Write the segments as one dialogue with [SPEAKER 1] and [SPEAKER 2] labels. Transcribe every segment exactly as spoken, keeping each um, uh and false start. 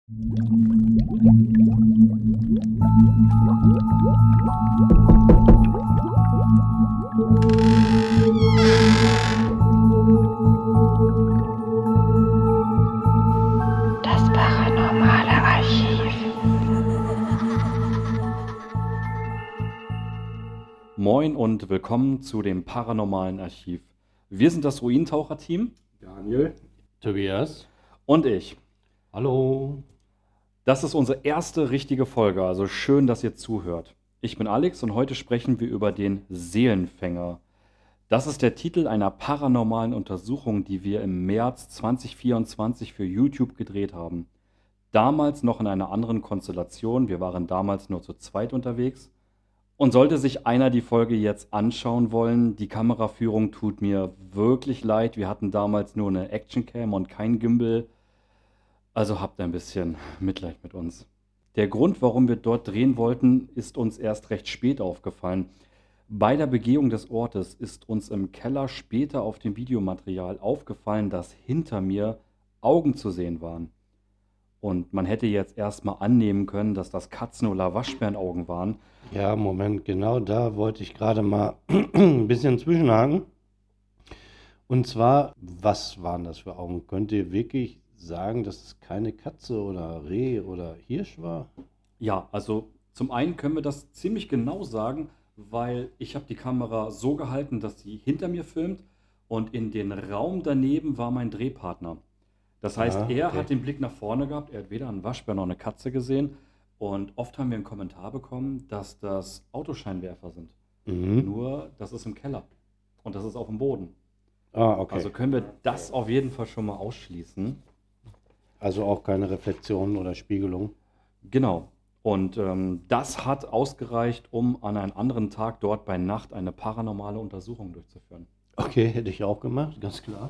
[SPEAKER 1] Das paranormale Archiv.
[SPEAKER 2] Moin und willkommen zu dem paranormalen Archiv. Wir sind das Ruinentaucher-Team
[SPEAKER 3] Daniel.
[SPEAKER 4] Tobias.
[SPEAKER 2] und ich.
[SPEAKER 4] Hallo.
[SPEAKER 2] Das ist unsere erste richtige Folge, also schön, dass ihr zuhört. Ich bin Alex und heute sprechen wir über den Seelenfänger. Das ist der Titel einer paranormalen Untersuchung, die wir im März zwanzig vierundzwanzig für YouTube gedreht haben. Damals noch in einer anderen Konstellation, wir waren damals nur zu zweit unterwegs. Und sollte sich einer die Folge jetzt anschauen wollen, die Kameraführung tut mir wirklich leid. Wir hatten damals nur eine Actioncam und kein Gimbal. Also habt ein bisschen Mitleid mit uns. Der Grund, warum wir dort drehen wollten, ist uns erst recht spät aufgefallen. Bei der Begehung des Ortes ist uns im Keller später auf dem Videomaterial aufgefallen, dass hinter mir Augen zu sehen waren. Und man hätte jetzt erstmal annehmen können, dass das Katzen- oder Waschbärenaugen waren.
[SPEAKER 4] Ja, Moment, genau da wollte ich gerade mal ein bisschen zwischenhaken. Und zwar, was waren das für Augen? Könnt ihr wirklich sagen, dass es keine Katze oder Reh oder Hirsch war?
[SPEAKER 2] Ja, also zum einen können wir das ziemlich genau sagen, weil ich habe die Kamera so gehalten, dass sie hinter mir filmt und in den Raum daneben war mein Drehpartner. Das heißt,
[SPEAKER 4] Ah,
[SPEAKER 2] er
[SPEAKER 4] okay.
[SPEAKER 2] hat den Blick nach vorne gehabt, er hat weder einen Waschbär noch eine Katze gesehen und oft haben wir einen Kommentar bekommen, dass das Autoscheinwerfer sind.
[SPEAKER 4] Mhm.
[SPEAKER 2] Nur, das ist im Keller und das ist auf dem Boden.
[SPEAKER 4] Ah, okay.
[SPEAKER 2] Also können wir das auf jeden Fall schon mal ausschließen.
[SPEAKER 4] Also auch keine Reflexion oder Spiegelung.
[SPEAKER 2] Genau. Und ähm, das hat ausgereicht, um an einem anderen Tag dort bei Nacht eine paranormale Untersuchung durchzuführen.
[SPEAKER 4] Okay, hätte ich auch gemacht, ganz klar.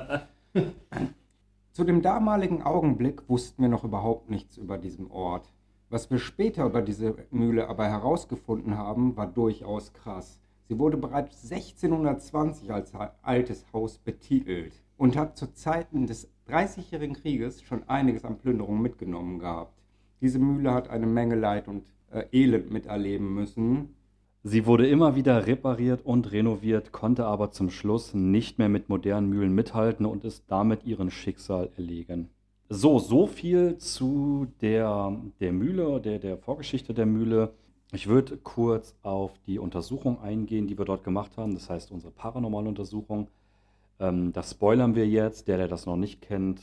[SPEAKER 3] Zu dem damaligen Augenblick wussten wir noch überhaupt nichts über diesen Ort. Was wir später über diese Mühle aber herausgefunden haben, war durchaus krass. Sie wurde bereits sechzehnhundertzwanzig als altes Haus betitelt und hat zu Zeiten des Dreißigjährigen Krieges schon einiges an Plünderungen mitgenommen gehabt. Diese Mühle hat eine Menge Leid und äh, Elend miterleben müssen.
[SPEAKER 2] Sie wurde immer wieder repariert und renoviert, konnte aber zum Schluss nicht mehr mit modernen Mühlen mithalten und ist damit ihrem Schicksal erlegen. So, so viel zu der, der Mühle, der, der Vorgeschichte der Mühle. Ich würde kurz auf die Untersuchung eingehen, die wir dort gemacht haben. Das heißt, unsere paranormale Untersuchung. Ähm, das spoilern wir jetzt, der, der das noch nicht kennt.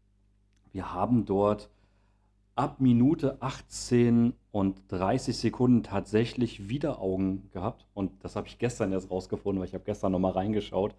[SPEAKER 2] Wir haben dort ab Minute achtzehn und dreißig Sekunden tatsächlich wieder Augen gehabt. Und das habe ich gestern erst rausgefunden, weil ich habe gestern nochmal reingeschaut.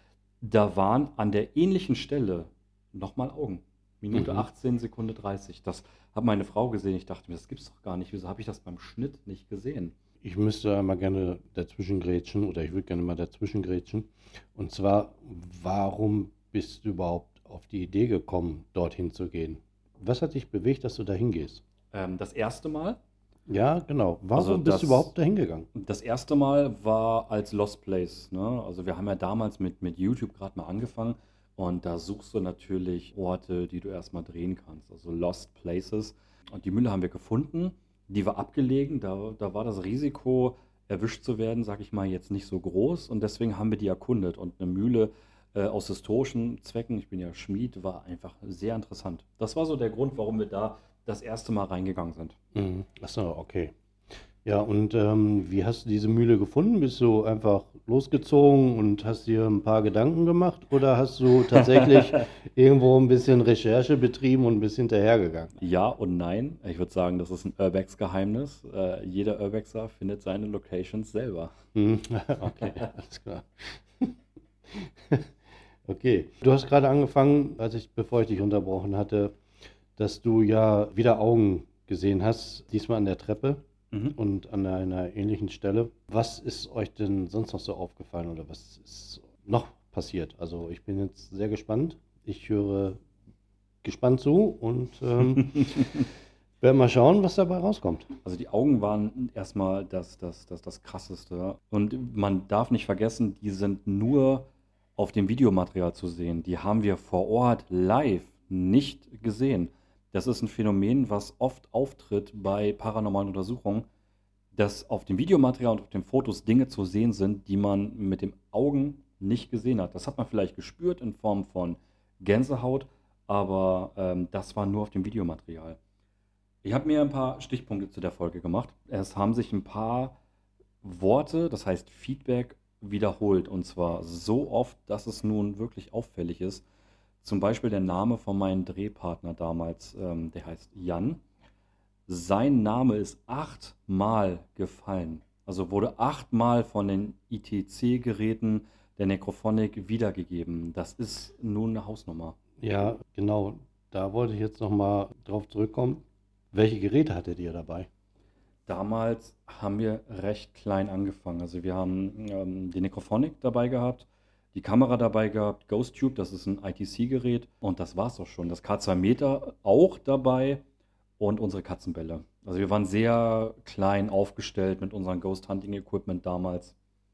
[SPEAKER 2] Da waren an der ähnlichen Stelle nochmal Augen. Minute
[SPEAKER 4] Mhm.
[SPEAKER 2] achtzehn, Sekunde dreißig. Das hat meine Frau gesehen. Ich dachte mir, das gibt's doch gar nicht. Wieso habe ich das beim Schnitt nicht gesehen?
[SPEAKER 4] Ich müsste einmal gerne dazwischen grätschen oder ich würde gerne mal dazwischen grätschen. Und zwar, warum bist du überhaupt auf die Idee gekommen, dorthin zu gehen? Was hat dich bewegt, dass du dahin gehst?
[SPEAKER 2] Ähm, das erste Mal
[SPEAKER 4] Ja, genau. Warum
[SPEAKER 2] Also
[SPEAKER 4] bist
[SPEAKER 2] das-
[SPEAKER 4] du überhaupt dahin gegangen?
[SPEAKER 2] Das erste Mal war als Lost Place. Ne? Also wir haben ja damals mit, mit YouTube gerade mal angefangen und da suchst du natürlich Orte, die du erstmal drehen kannst. Also Lost Places. Und die Mühle haben wir gefunden. Die war abgelegen. Da, da war das Risiko, erwischt zu werden, sag ich mal, jetzt nicht so groß. Und deswegen haben wir die erkundet. Und eine Mühle äh, aus historischen Zwecken, ich bin ja Schmied, war einfach sehr interessant. Das war so der Grund, warum wir da das erste Mal reingegangen sind.
[SPEAKER 4] Mhm. Achso, okay. Ja, und ähm, wie hast du diese Mühle gefunden? Bist du einfach losgezogen und hast dir ein paar Gedanken gemacht? Oder hast du tatsächlich irgendwo ein bisschen Recherche betrieben und bist hinterhergegangen?
[SPEAKER 2] Ja und nein. Ich würde sagen, das ist ein Urbex-Geheimnis. Äh, jeder Urbexer findet seine Locations selber.
[SPEAKER 4] Mhm. Okay, alles klar. Okay, du hast gerade angefangen, als ich, bevor ich dich unterbrochen hatte, dass du ja wieder Augen gesehen hast, diesmal an der Treppe
[SPEAKER 2] Mhm.
[SPEAKER 4] und an einer ähnlichen Stelle. Was ist euch denn sonst noch so aufgefallen oder was ist noch passiert? Also ich bin jetzt sehr gespannt. Ich höre gespannt zu und ähm, werden mal schauen, was dabei rauskommt.
[SPEAKER 2] Also die Augen waren erstmal das, das, das, das Krasseste. Und man darf nicht vergessen, die sind nur auf dem Videomaterial zu sehen. Die haben wir vor Ort live nicht gesehen. Das ist ein Phänomen, was oft auftritt bei paranormalen Untersuchungen, dass auf dem Videomaterial und auf den Fotos Dinge zu sehen sind, die man mit den Augen nicht gesehen hat. Das hat man vielleicht gespürt in Form von Gänsehaut, aber ähm, das war nur auf dem Videomaterial. Ich habe mir ein paar Stichpunkte zu der Folge gemacht. Es haben sich ein paar Worte, das heißt Feedback, wiederholt. Und zwar so oft, dass es nun wirklich auffällig ist. Zum Beispiel der Name von meinem Drehpartner damals, ähm, der heißt Jan. Sein Name ist achtmal gefallen. Also wurde achtmal von den I T C-Geräten der Necrophonic wiedergegeben. Das ist nun eine Hausnummer.
[SPEAKER 4] Ja, genau. Da wollte ich jetzt nochmal drauf zurückkommen. Welche Geräte hattet ihr dabei?
[SPEAKER 2] Damals haben wir recht klein angefangen. Also wir haben ähm, die Necrophonic dabei gehabt, die Kamera dabei gehabt, GhostTube, das ist ein I T C-Gerät und das war's auch schon. Das K zwei Meter auch dabei und unsere Katzenbälle. Also wir waren sehr klein aufgestellt mit unserem Ghost Hunting Equipment damals.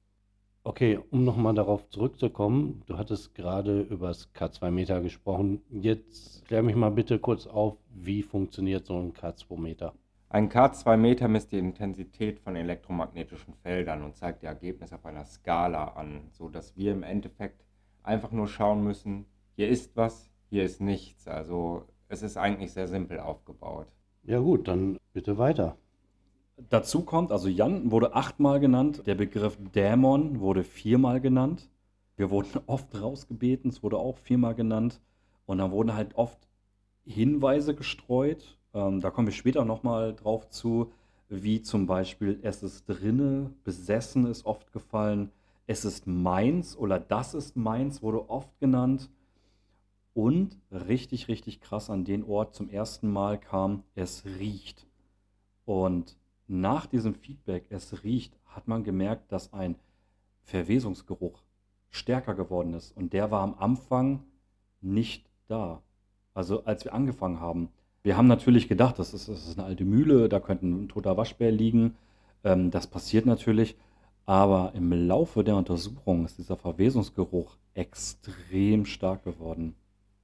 [SPEAKER 4] Okay, um nochmal darauf zurückzukommen, du hattest gerade über das K zwei Meter gesprochen. Jetzt klär mich mal bitte kurz auf, wie funktioniert so ein K zwei Meter?
[SPEAKER 3] Ein K zwei Meter misst die Intensität von elektromagnetischen Feldern und zeigt die Ergebnisse auf einer Skala an, sodass wir im Endeffekt einfach nur schauen müssen, hier ist was, hier ist nichts. Also es ist eigentlich sehr simpel aufgebaut.
[SPEAKER 4] Ja gut, dann bitte weiter.
[SPEAKER 2] Dazu kommt, also Jan wurde achtmal genannt, der Begriff Dämon wurde viermal genannt. Wir wurden oft rausgebeten, es wurde auch viermal genannt. Und dann wurden halt oft Hinweise gestreut. Ähm, da kommen wir später nochmal drauf zu, wie zum Beispiel es ist drinne, besessen ist oft gefallen, es ist meins oder das ist meins wurde oft genannt. Und richtig, richtig krass an den Ort zum ersten Mal kam, es riecht. Und nach diesem Feedback, es riecht, hat man gemerkt, dass ein Verwesungsgeruch stärker geworden ist. Und der war am Anfang nicht da. Also als wir angefangen haben. Wir haben natürlich gedacht, das ist, das ist eine alte Mühle, da könnte ein toter Waschbär liegen. Ähm, das passiert natürlich. Aber im Laufe der Untersuchung ist dieser Verwesungsgeruch extrem stark geworden.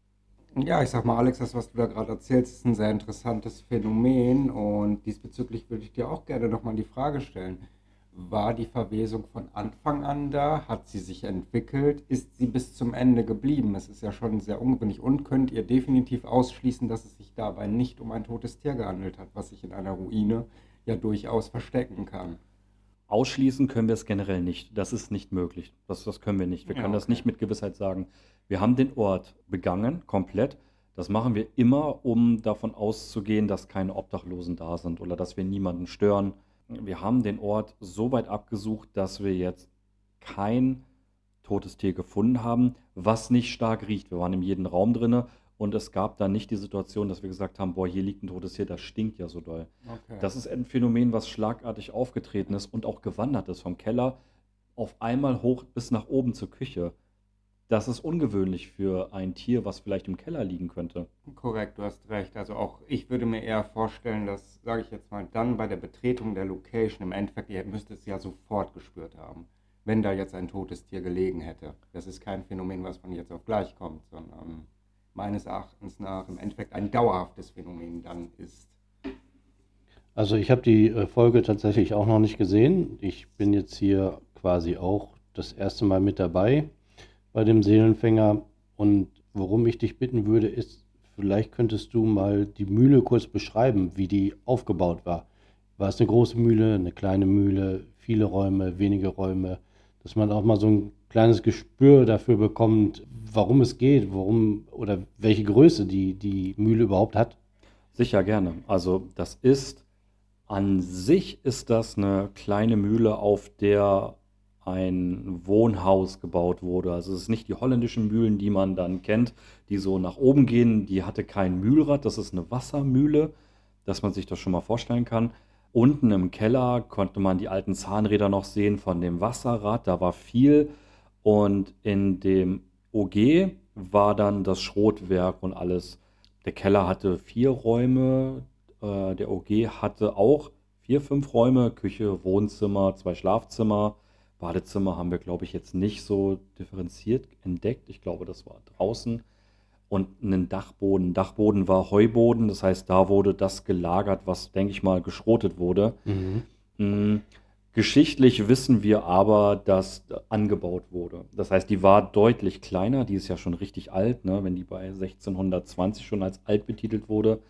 [SPEAKER 3] Ja, ich sag mal, Alex, das, was du da gerade erzählst, ist ein sehr interessantes Phänomen und diesbezüglich würde ich dir auch gerne nochmal die Frage stellen. War die Verwesung von Anfang an da? Hat sie sich entwickelt? Ist sie bis zum Ende geblieben? Es ist ja schon sehr ungewöhnlich. Und könnt ihr definitiv ausschließen, dass es sich dabei nicht um ein totes Tier gehandelt hat, was sich in einer Ruine ja durchaus verstecken kann?
[SPEAKER 2] Ausschließen können wir es generell nicht. Das ist nicht möglich. Das, das können wir nicht. Wir
[SPEAKER 3] Ja,
[SPEAKER 2] können das
[SPEAKER 3] okay.
[SPEAKER 2] nicht mit Gewissheit sagen. Wir haben den Ort begangen, komplett. Das machen wir immer, um davon auszugehen, dass keine Obdachlosen da sind oder dass wir niemanden stören. Wir haben den Ort so weit abgesucht, dass wir jetzt kein totes Tier gefunden haben, was nicht stark riecht. Wir waren in jedem Raum drin und es gab da nicht die Situation, dass wir gesagt haben, boah, hier liegt ein totes Tier, das stinkt ja so doll.
[SPEAKER 3] Okay.
[SPEAKER 2] Das ist ein Phänomen, was schlagartig aufgetreten ist und auch gewandert ist vom Keller auf einmal hoch bis nach oben zur Küche. Das ist ungewöhnlich für ein Tier, was vielleicht im Keller liegen könnte.
[SPEAKER 3] Korrekt, du hast recht. Also auch ich würde mir eher vorstellen, dass, sage ich jetzt mal, dann bei der Betretung der Location im Endeffekt, ihr müsst es ja sofort gespürt haben, wenn da jetzt ein totes Tier gelegen hätte. Das ist kein Phänomen, was von jetzt auf gleich kommt, sondern meines Erachtens nach im Endeffekt ein dauerhaftes Phänomen dann ist.
[SPEAKER 4] Also ich habe die äh, Folge tatsächlich auch noch nicht gesehen. Ich bin jetzt hier quasi auch das erste Mal mit dabei bei dem Seelenfänger. Und worum ich dich bitten würde, ist, vielleicht könntest du mal die Mühle kurz beschreiben, wie die aufgebaut war. War es eine große Mühle, eine kleine Mühle, viele Räume, wenige Räume, dass man auch mal so ein kleines Gespür dafür bekommt, warum es geht, warum oder welche Größe die, die Mühle überhaupt hat?
[SPEAKER 2] Sicher gerne. Also das ist, an sich ist das eine kleine Mühle, auf der ein Wohnhaus gebaut wurde. Also es ist nicht die holländischen Mühlen, die man dann kennt, die so nach oben gehen. Die hatte kein Mühlrad, das ist eine Wassermühle, dass man sich das schon mal vorstellen kann. Unten im Keller konnte man die alten Zahnräder noch sehen von dem Wasserrad, da war viel. Und in dem O G war dann das Schrotwerk und alles. Der Keller hatte vier Räume, äh, der O G hatte auch vier, fünf Räume, Küche, Wohnzimmer, zwei Schlafzimmer. Badezimmer haben wir, glaube ich, jetzt nicht so differenziert entdeckt. Ich glaube, das war draußen. und einen Dachboden. Dachboden war Heuboden, das heißt, da wurde das gelagert, was, denke ich mal, geschrotet wurde.
[SPEAKER 4] Mhm.
[SPEAKER 2] Mm, Geschichtlich wissen wir aber, dass angebaut wurde. Das heißt, die war deutlich kleiner, die ist ja schon richtig alt, ne? Wenn die bei sechzehnhundertzwanzig schon als alt betitelt wurde.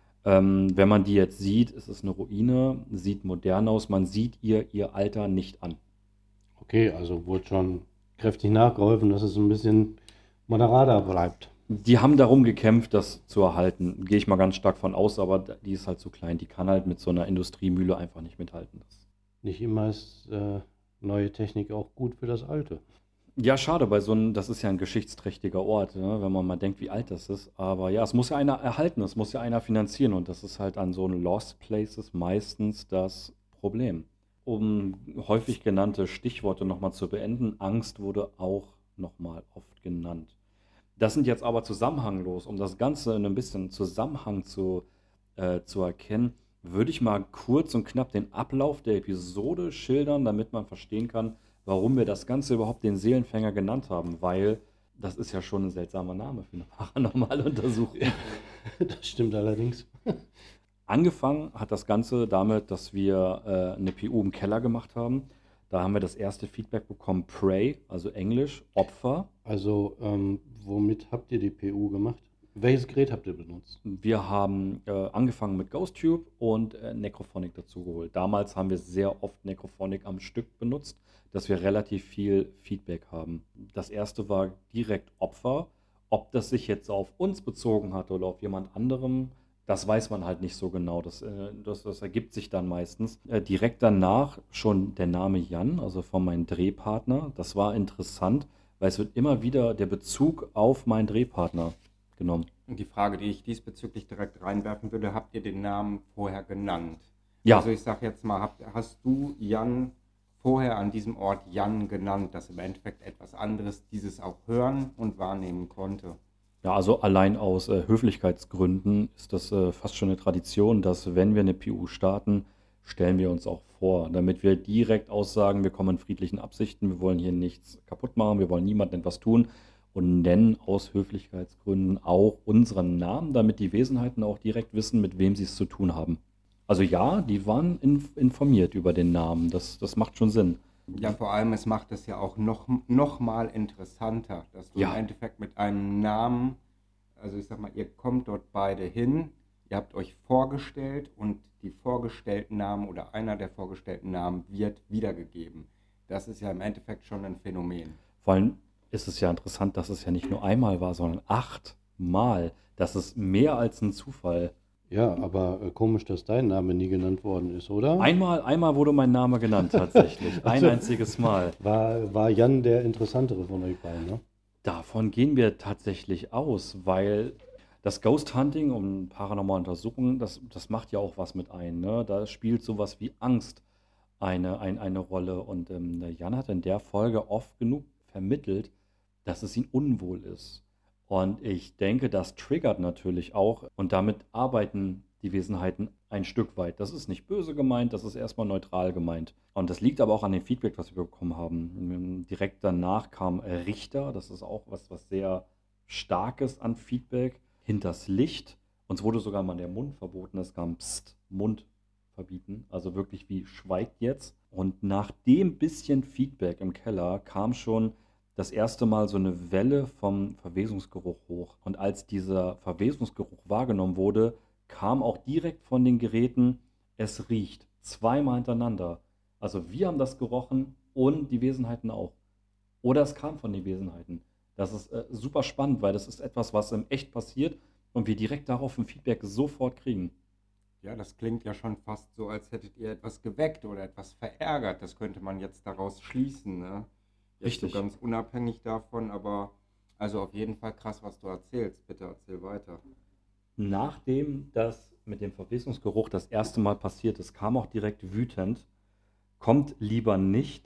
[SPEAKER 2] Ähm, wenn man die jetzt sieht, ist es eine Ruine, sieht modern aus, man sieht ihr ihr Alter nicht an.
[SPEAKER 4] Okay, also wurde schon kräftig nachgeholfen, dass es ein bisschen moderater bleibt.
[SPEAKER 2] Die haben darum gekämpft, das zu erhalten. Gehe ich mal ganz stark von aus, aber die ist halt so klein, die kann halt mit so einer Industriemühle einfach nicht mithalten. Das
[SPEAKER 4] Nicht immer ist äh, neue Technik auch gut für das Alte.
[SPEAKER 2] Ja, schade, bei so einem, das ist ja ein geschichtsträchtiger Ort, ne, wenn man mal denkt, wie alt das ist. Aber ja, es muss ja einer erhalten, es muss ja einer finanzieren und das ist halt an so Lost Places meistens das Problem. Um häufig genannte Stichworte nochmal zu beenden, Angst wurde auch nochmal oft genannt. Das sind jetzt aber zusammenhanglos, um das Ganze in ein bisschen Zusammenhang zu, äh, zu erkennen, würde ich mal kurz und knapp den Ablauf der Episode schildern, damit man verstehen kann, warum wir das Ganze überhaupt den Seelenfänger genannt haben, weil das ist ja schon ein seltsamer Name für eine paranormale Untersuchung.
[SPEAKER 4] Das stimmt allerdings.
[SPEAKER 2] Angefangen hat das Ganze damit, dass wir äh, eine P U im Keller gemacht haben. Da haben wir das erste Feedback bekommen, Prey, also Englisch, Opfer.
[SPEAKER 4] Also, ähm, womit habt ihr die P U gemacht? Welches Gerät habt ihr benutzt?
[SPEAKER 2] Wir haben äh, angefangen mit GhostTube und äh, Necrophonic dazugeholt. Damals haben wir sehr oft Necrophonic am Stück benutzt, dass wir relativ viel Feedback haben. Das erste war direkt Opfer. Ob das sich jetzt auf uns bezogen hat oder auf jemand anderem, das weiß man halt nicht so genau. Das, äh, das, das ergibt sich dann meistens. Äh, direkt danach schon der Name Jan, also von meinem Drehpartner. Das war interessant, weil es wird immer wieder der Bezug auf meinen Drehpartner genommen.
[SPEAKER 3] Und die Frage, die ich diesbezüglich direkt reinwerfen würde, habt ihr den Namen vorher genannt?
[SPEAKER 2] Ja.
[SPEAKER 3] Also ich sage jetzt mal, habt, hast du Jan vorher an diesem Ort Jan genannt, dass im Endeffekt etwas anderes dieses auch hören und wahrnehmen konnte?
[SPEAKER 2] Ja, also allein aus äh, Höflichkeitsgründen ist das äh, fast schon eine Tradition, dass wenn wir eine P U starten, stellen wir uns auch vor, damit wir direkt aussagen, wir kommen in friedlichen Absichten, wir wollen hier nichts kaputt machen, wir wollen niemandem etwas tun und nennen aus Höflichkeitsgründen auch unseren Namen, damit die Wesenheiten auch direkt wissen, mit wem sie es zu tun haben. Also ja, die waren in, informiert über den Namen, das, das macht schon Sinn.
[SPEAKER 3] Ja, vor allem, es macht es ja auch noch, noch mal interessanter, dass du
[SPEAKER 2] Ja.
[SPEAKER 3] im Endeffekt mit einem Namen, also ich sag mal, ihr kommt dort beide hin, ihr habt euch vorgestellt und die vorgestellten Namen oder einer der vorgestellten Namen wird wiedergegeben. Das ist ja im Endeffekt schon ein Phänomen.
[SPEAKER 2] Vor allem ist es ja interessant, dass es ja nicht nur einmal war, sondern achtmal. Das ist mehr als ein Zufall.
[SPEAKER 4] Ja, aber äh, komisch, dass dein Name nie genannt worden ist, oder?
[SPEAKER 2] Einmal, einmal wurde mein Name genannt tatsächlich. Ein einziges Mal.
[SPEAKER 4] War, war Jan der interessantere von euch beiden, ne?
[SPEAKER 2] Davon gehen wir tatsächlich aus, weil das Ghost Hunting und paranormale Untersuchungen, das, das macht ja auch was mit ein. Ne? Da spielt sowas wie Angst eine, ein, eine Rolle. Und ähm, der Jan hat in der Folge oft genug vermittelt, dass es ihm unwohl ist. Und ich denke, das triggert natürlich auch. Und damit arbeiten die Wesenheiten ein Stück weit. Das ist nicht böse gemeint, das ist erstmal neutral gemeint. Und das liegt aber auch an dem Feedback, was wir bekommen haben. Direkt danach kam Richter, das ist auch was, was sehr Starkes an Feedback. Hinters Licht. Uns wurde sogar mal der Mund verboten, es kam Psst, Mund verbieten. Also wirklich wie schweigt jetzt. Und nach dem bisschen Feedback im Keller kam schon das erste Mal so eine Welle vom Verwesungsgeruch hoch. Und als dieser Verwesungsgeruch wahrgenommen wurde, kam auch direkt von den Geräten, es riecht. Zweimal hintereinander. Also wir haben das gerochen und die Wesenheiten auch. Oder es kam von den Wesenheiten. Das ist äh, super spannend, weil das ist etwas, was im Echt passiert und wir direkt darauf ein Feedback sofort kriegen.
[SPEAKER 3] Ja, das klingt ja schon fast so, als hättet ihr etwas geweckt oder etwas verärgert. Das könnte man jetzt daraus schließen, ne? Jetzt
[SPEAKER 2] Richtig.
[SPEAKER 3] so ganz unabhängig davon, aber also auf jeden Fall krass, was du erzählst. Bitte erzähl weiter.
[SPEAKER 2] Nachdem das mit dem Verwesungsgeruch das erste Mal passiert ist, kam auch direkt wütend, kommt lieber nicht,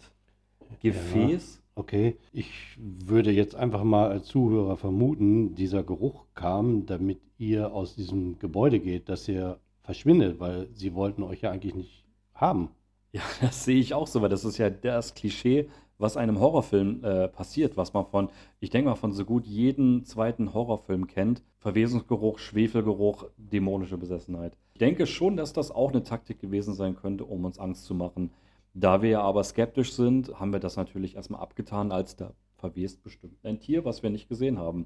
[SPEAKER 2] Gefäß.
[SPEAKER 4] Okay, ich würde jetzt einfach mal als Zuhörer vermuten, dieser Geruch kam, damit ihr aus diesem Gebäude geht, dass ihr verschwindet, weil sie wollten euch ja eigentlich nicht haben.
[SPEAKER 2] Ja, das sehe ich auch so, weil das ist ja das Klischee, was einem Horrorfilm äh, passiert, was man von, ich denke mal, von so gut jeden zweiten Horrorfilm kennt. Verwesungsgeruch, Schwefelgeruch, dämonische Besessenheit. Ich denke schon, dass das auch eine Taktik gewesen sein könnte, um uns Angst zu machen. Da wir ja aber skeptisch sind, haben wir das natürlich erstmal abgetan, als da verwest bestimmt ein Tier, was wir nicht gesehen haben.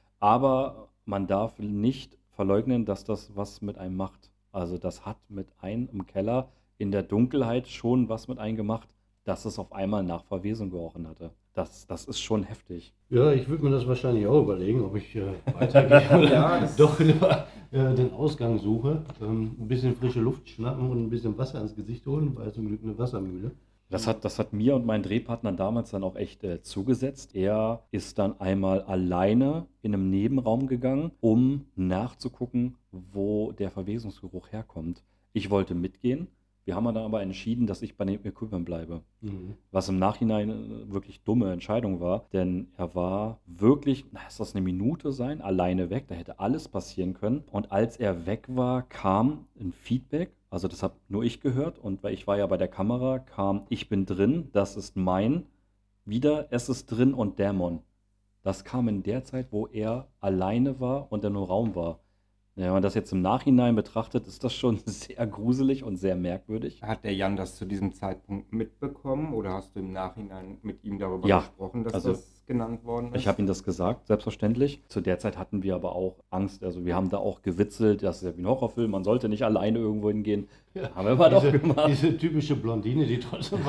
[SPEAKER 2] Aber man darf nicht verleugnen, dass das was mit einem macht. Also das hat mit einem im Keller in der Dunkelheit schon was mit einem gemacht, dass es auf einmal nach Verwesung gerochen hatte. Das, das ist schon heftig.
[SPEAKER 4] Ja, ich würde mir das wahrscheinlich auch überlegen, ob ich äh, weitergehe oder
[SPEAKER 3] Ja, das-
[SPEAKER 4] doch lieber äh, den Ausgang suche. Ähm, ein bisschen frische Luft schnappen und ein bisschen Wasser ins Gesicht holen, weil zum Glück eine Wassermühle.
[SPEAKER 2] Das hat, das hat mir und meinen Drehpartnern damals dann auch echt äh, zugesetzt. Er ist dann einmal alleine in einem Nebenraum gegangen, um nachzugucken, wo der Verwesungsgeruch herkommt. Ich wollte mitgehen. Wir haben dann aber entschieden, dass ich bei dem Equipment bleibe.
[SPEAKER 4] Mhm.
[SPEAKER 2] Was im Nachhinein äh, wirklich dumme Entscheidung war, denn er war wirklich, na, lass das eine Minute sein, alleine weg, da hätte alles passieren können. Und als er weg war, kam ein Feedback, also das habe nur ich gehört und weil ich war ja bei der Kamera, kam, ich bin drin, das ist mein, wieder, es ist drin und Dämon. Das kam in der Zeit, wo er alleine war und in einem Raum war. Ja, wenn man das jetzt im Nachhinein betrachtet, ist das schon sehr gruselig und sehr merkwürdig.
[SPEAKER 3] Hat der Jan das zu diesem Zeitpunkt mitbekommen oder hast du im Nachhinein mit ihm darüber
[SPEAKER 2] Ja,
[SPEAKER 3] gesprochen, dass
[SPEAKER 2] also
[SPEAKER 3] das genannt worden ist?
[SPEAKER 2] Ich habe ihm das gesagt, selbstverständlich. Zu der Zeit hatten wir aber auch Angst. Also wir haben da auch gewitzelt, das ist ja wie ein Horrorfilm, man sollte nicht alleine irgendwo hingehen.
[SPEAKER 4] Ja,
[SPEAKER 2] Haben wir aber doch
[SPEAKER 4] diese,
[SPEAKER 2] gemacht.
[SPEAKER 4] diese typische Blondine, die trotzdem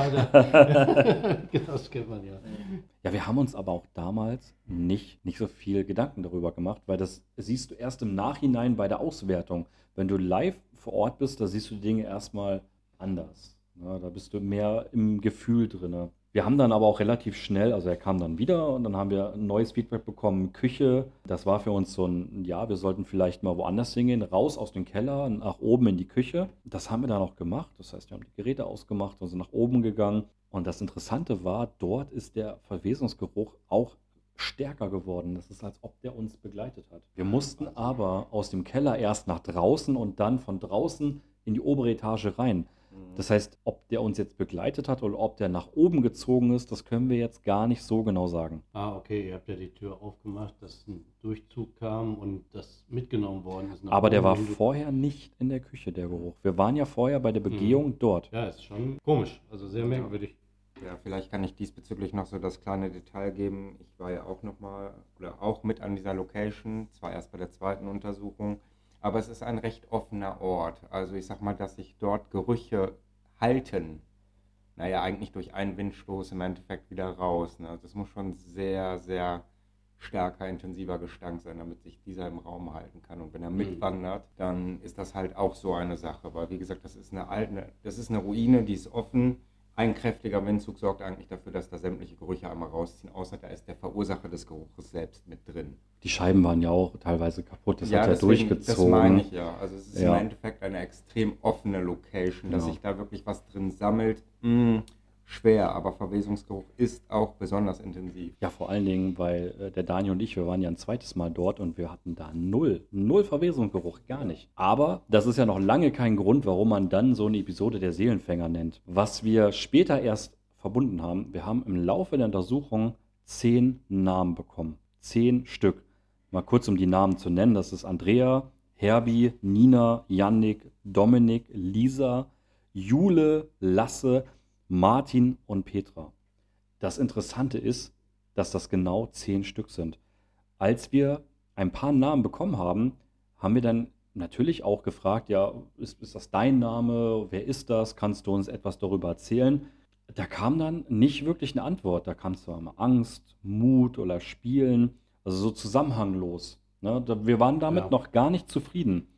[SPEAKER 4] weiter. Das kennt man ja.
[SPEAKER 2] Ja, wir haben uns aber auch damals nicht, nicht so viel Gedanken darüber gemacht, weil das siehst du erst im Nachhinein bei der Auswertung. Wenn du live vor Ort bist, da siehst du die Dinge erstmal anders. Ja, da bist du mehr im Gefühl drin. Wir haben dann aber auch relativ schnell, also er kam dann wieder und dann haben wir ein neues Feedback bekommen, Küche. Das war für uns so ein, ja, wir sollten vielleicht mal woanders hingehen, raus aus dem Keller, nach oben in die Küche. Das haben wir dann auch gemacht. Das heißt, wir haben die Geräte ausgemacht und sind nach oben gegangen. Und das Interessante war, dort ist der Verwesungsgeruch auch stärker geworden. Das ist, als ob der uns begleitet hat. Wir mussten aber aus dem Keller erst nach draußen und dann von draußen in die obere Etage rein. Das heißt, ob der uns jetzt begleitet hat oder ob der nach oben gezogen ist, das können wir jetzt gar nicht so genau sagen.
[SPEAKER 4] Ah, okay, ihr habt ja die Tür aufgemacht, dass ein Durchzug kam und das mitgenommen worden ist. nach
[SPEAKER 2] Aber der
[SPEAKER 4] oben
[SPEAKER 2] war
[SPEAKER 4] hin.
[SPEAKER 2] vorher nicht in der Küche, der Geruch. Wir waren ja vorher bei der Begehung dort.
[SPEAKER 4] Ja, ist schon komisch, also sehr merkwürdig.
[SPEAKER 3] Ja, vielleicht kann ich diesbezüglich noch so das kleine Detail geben. Ich war ja auch noch mal oder auch mit an dieser Location, zwar erst bei der zweiten Untersuchung, aber es ist ein recht offener Ort. Also ich sag mal, dass sich dort Gerüche halten, naja, eigentlich durch einen Windstoß im Endeffekt wieder raus. Ne? Also es muss schon sehr, sehr starker, intensiver Gestank sein, damit sich dieser im Raum halten kann. Und wenn er mitwandert, dann ist das halt auch so eine Sache. Weil wie gesagt, das ist eine alte, das ist eine Ruine, die ist offen. Ein kräftiger Windzug sorgt eigentlich dafür, dass da sämtliche Gerüche einmal rausziehen, außer da ist der Verursacher des Geruches selbst mit drin.
[SPEAKER 2] Die Scheiben waren ja auch teilweise kaputt, das hat ja
[SPEAKER 3] deswegen,
[SPEAKER 2] durchgezogen.
[SPEAKER 3] Das meine ich ja. Also es ist
[SPEAKER 2] Ja.
[SPEAKER 3] im Endeffekt eine extrem offene Location, dass
[SPEAKER 2] Genau.
[SPEAKER 3] sich da wirklich was drin sammelt. Mh, schwer, aber Verwesungsgeruch ist auch besonders intensiv.
[SPEAKER 2] Ja, vor allen Dingen, weil äh, der Daniel und ich, wir waren ja ein zweites Mal dort und wir hatten da null, null Verwesungsgeruch, gar nicht. Aber das ist ja noch lange kein Grund, warum man dann so eine Episode der Seelenfänger nennt. Was wir später erst verbunden haben, wir haben im Laufe der Untersuchung zehn Namen bekommen. Zehn Stück. Mal kurz, um die Namen zu nennen, das ist Andrea, Herbie, Nina, Yannick, Dominik, Lisa, Jule, Lasse, Martin und Petra. Das Interessante ist, dass das genau zehn Stück sind. Als wir ein paar Namen bekommen haben, haben wir dann natürlich auch gefragt, ja, ist, ist das dein Name? Wer ist das? Kannst du uns etwas darüber erzählen? Da kam dann nicht wirklich eine Antwort. Da kam zwar mal Angst, Mut oder Spielen, also so zusammenhanglos. Ne? Da- Wir waren damit
[SPEAKER 4] Ja.
[SPEAKER 2] noch gar nicht zufrieden,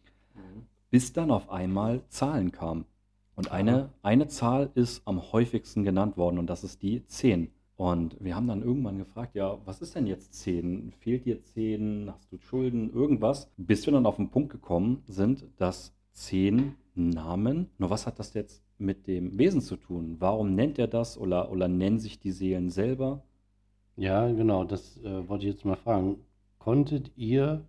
[SPEAKER 2] bis dann auf einmal Zahlen kamen. Und eine, eine Zahl ist am häufigsten genannt worden und das ist die zehn. Und wir haben dann irgendwann gefragt, ja, was ist denn jetzt zehn? Fehlt dir zehn? Hast du Schulden? Irgendwas? Bis wir dann auf den Punkt gekommen sind, dass zehn Namen, nur was hat das jetzt mit dem Wesen zu tun? Warum nennt er das oder, oder nennen sich die Seelen selber?
[SPEAKER 4] Ja, genau, das äh, wollte ich jetzt mal fragen. Konntet ihr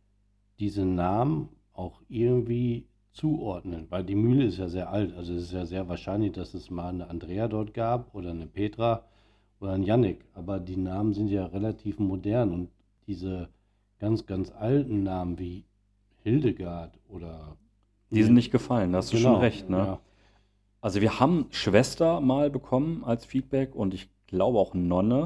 [SPEAKER 4] diese Namen auch irgendwie zuordnen? Weil die Mühle ist ja sehr alt, also es ist ja sehr wahrscheinlich, dass es mal eine Andrea dort gab oder eine Petra oder ein Yannick, aber die Namen sind ja relativ modern und diese ganz, ganz alten Namen wie Hildegard oder...
[SPEAKER 2] Die sind nicht gefallen, da hast du
[SPEAKER 4] Genau,
[SPEAKER 2] schon recht, ne?
[SPEAKER 4] ja.
[SPEAKER 2] Also wir haben Schwester mal bekommen als Feedback und ich glaube auch Nonne.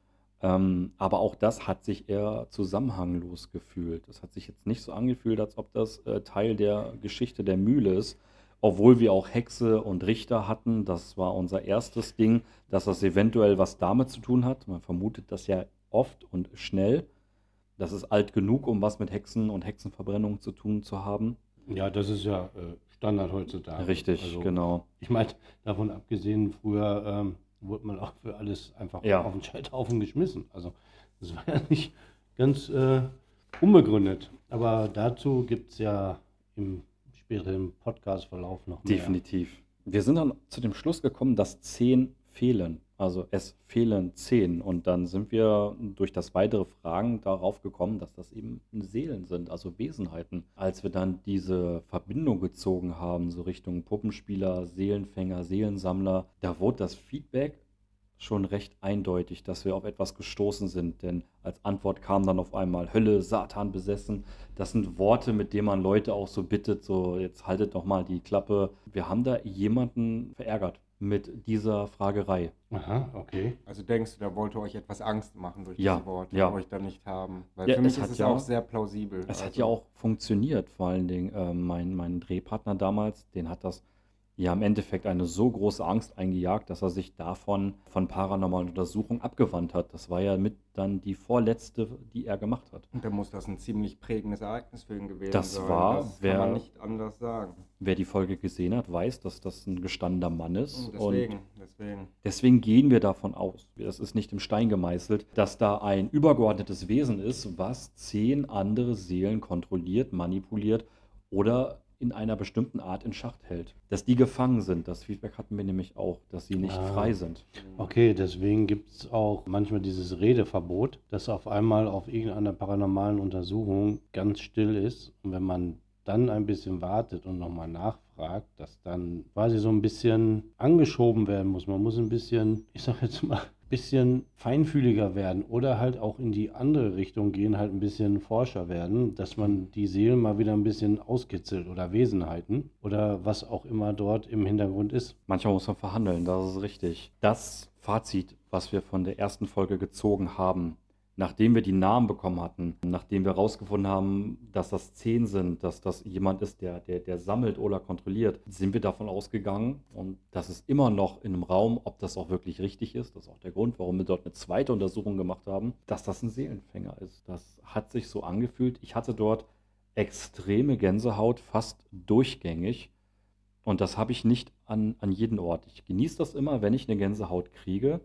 [SPEAKER 2] Ähm, aber auch das hat sich eher zusammenhanglos gefühlt. Das hat sich jetzt nicht so angefühlt, als ob das äh, Teil der Geschichte der Mühle ist. Obwohl wir auch Hexe und Richter hatten. Das war unser erstes Ding, dass das eventuell was damit zu tun hat. Man vermutet das ja oft und schnell. Das ist alt genug, um was mit Hexen und Hexenverbrennung zu tun zu haben.
[SPEAKER 4] Ja, das ist ja äh, Standard heutzutage.
[SPEAKER 2] Richtig,
[SPEAKER 4] Also,
[SPEAKER 2] genau.
[SPEAKER 4] ich meine, davon abgesehen, früher ähm, wurde man auch für alles einfach
[SPEAKER 2] Ja.
[SPEAKER 4] auf den Scheiterhaufen geschmissen. Also das war ja nicht ganz äh, unbegründet. Aber dazu gibt es ja im späteren Podcast-Verlauf noch mehr.
[SPEAKER 2] Definitiv. Wir sind dann zu dem Schluss gekommen, dass zehn fehlen. Also es fehlen zehn. Und dann sind wir durch das weitere Fragen darauf gekommen, dass das eben Seelen sind, also Wesenheiten. Als wir dann diese Verbindung gezogen haben, so Richtung Puppenspieler, Seelenfänger, Seelensammler, da wurde das Feedback schon recht eindeutig, dass wir auf etwas gestoßen sind. Denn als Antwort kam dann auf einmal Hölle, Satan besessen. Das sind Worte, mit denen man Leute auch so bittet, so jetzt haltet doch mal die Klappe. Wir haben da jemanden verärgert mit dieser Fragerei.
[SPEAKER 4] Aha, okay.
[SPEAKER 3] Also denkst du, da wollte euch etwas Angst machen durch
[SPEAKER 2] Ja,
[SPEAKER 3] diese Worte,
[SPEAKER 2] ja.
[SPEAKER 3] die euch dann nicht haben? Weil
[SPEAKER 2] Ja,
[SPEAKER 3] für mich
[SPEAKER 2] es hat
[SPEAKER 3] ist es
[SPEAKER 2] ja-
[SPEAKER 3] auch sehr plausibel.
[SPEAKER 2] Es hat
[SPEAKER 3] Also,
[SPEAKER 2] ja auch funktioniert, vor allen Dingen äh, mein, mein Drehpartner damals, den hat das ja im Endeffekt eine so große Angst eingejagt, dass er sich davon von paranormalen Untersuchungen abgewandt hat. Das war ja mit dann die vorletzte, die er gemacht hat.
[SPEAKER 3] Und dann muss das ein ziemlich prägendes Ereignis für ihn gewesen
[SPEAKER 2] Das
[SPEAKER 3] sein.
[SPEAKER 2] war,
[SPEAKER 3] das
[SPEAKER 2] wer-
[SPEAKER 3] kann man nicht anders sagen.
[SPEAKER 2] Wer die Folge gesehen hat, weiß, dass das ein gestandener Mann ist.
[SPEAKER 3] Und
[SPEAKER 2] Und
[SPEAKER 3] deswegen, deswegen.
[SPEAKER 2] deswegen gehen wir davon aus, das ist nicht im Stein gemeißelt, dass da ein übergeordnetes Wesen ist, was zehn andere Seelen kontrolliert, manipuliert oder in einer bestimmten Art in Schacht hält. Dass die gefangen sind, das Feedback hatten wir nämlich auch, dass sie nicht
[SPEAKER 4] Ah.
[SPEAKER 2] frei sind.
[SPEAKER 4] Okay, deswegen gibt es auch manchmal dieses Redeverbot, dass auf einmal auf irgendeiner paranormalen Untersuchung ganz still ist. Und wenn man dann ein bisschen wartet und nochmal nachfragt, dass dann quasi so ein bisschen angeschoben werden muss. Man muss ein bisschen, ich sag jetzt mal, ein bisschen feinfühliger werden oder halt auch in die andere Richtung gehen, halt ein bisschen forscher werden, dass man die Seelen mal wieder ein bisschen auskitzelt oder Wesenheiten oder was auch immer dort im Hintergrund ist.
[SPEAKER 2] Manchmal muss man verhandeln, das ist richtig. Das Fazit, was wir von der ersten Folge gezogen haben, nachdem wir die Namen bekommen hatten, nachdem wir herausgefunden haben, dass das zehn sind, dass das jemand ist, der, der, der sammelt oder kontrolliert, sind wir davon ausgegangen, und das ist immer noch in einem Raum, ob das auch wirklich richtig ist, das ist auch der Grund, warum wir dort eine zweite Untersuchung gemacht haben, dass das ein Seelenfänger ist. Das hat sich so angefühlt. Ich hatte dort extreme Gänsehaut, fast durchgängig. Und das habe ich nicht an, an jedem Ort. Ich genieße das immer, wenn ich eine Gänsehaut kriege.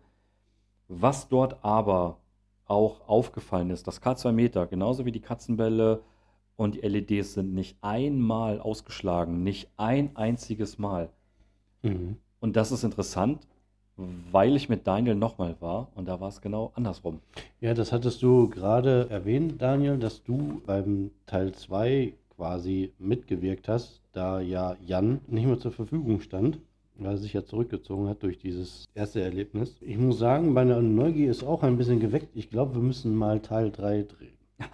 [SPEAKER 2] Was dort aber auch aufgefallen ist, das K zwei Meter, genauso wie die Katzenbälle und die L E Ds sind nicht einmal ausgeschlagen, nicht ein einziges Mal.
[SPEAKER 4] Mhm.
[SPEAKER 2] Und das ist interessant, weil ich mit Daniel nochmal war und da war es genau andersrum.
[SPEAKER 4] Ja, das hattest du gerade erwähnt, Daniel, dass du beim Teil zwei quasi mitgewirkt hast, da ja Jan nicht mehr zur Verfügung stand, weil er sich ja zurückgezogen hat durch dieses erste Erlebnis. Ich muss sagen, meine Neugier ist auch ein bisschen geweckt. Ich glaube, wir müssen mal Teil drei drehen.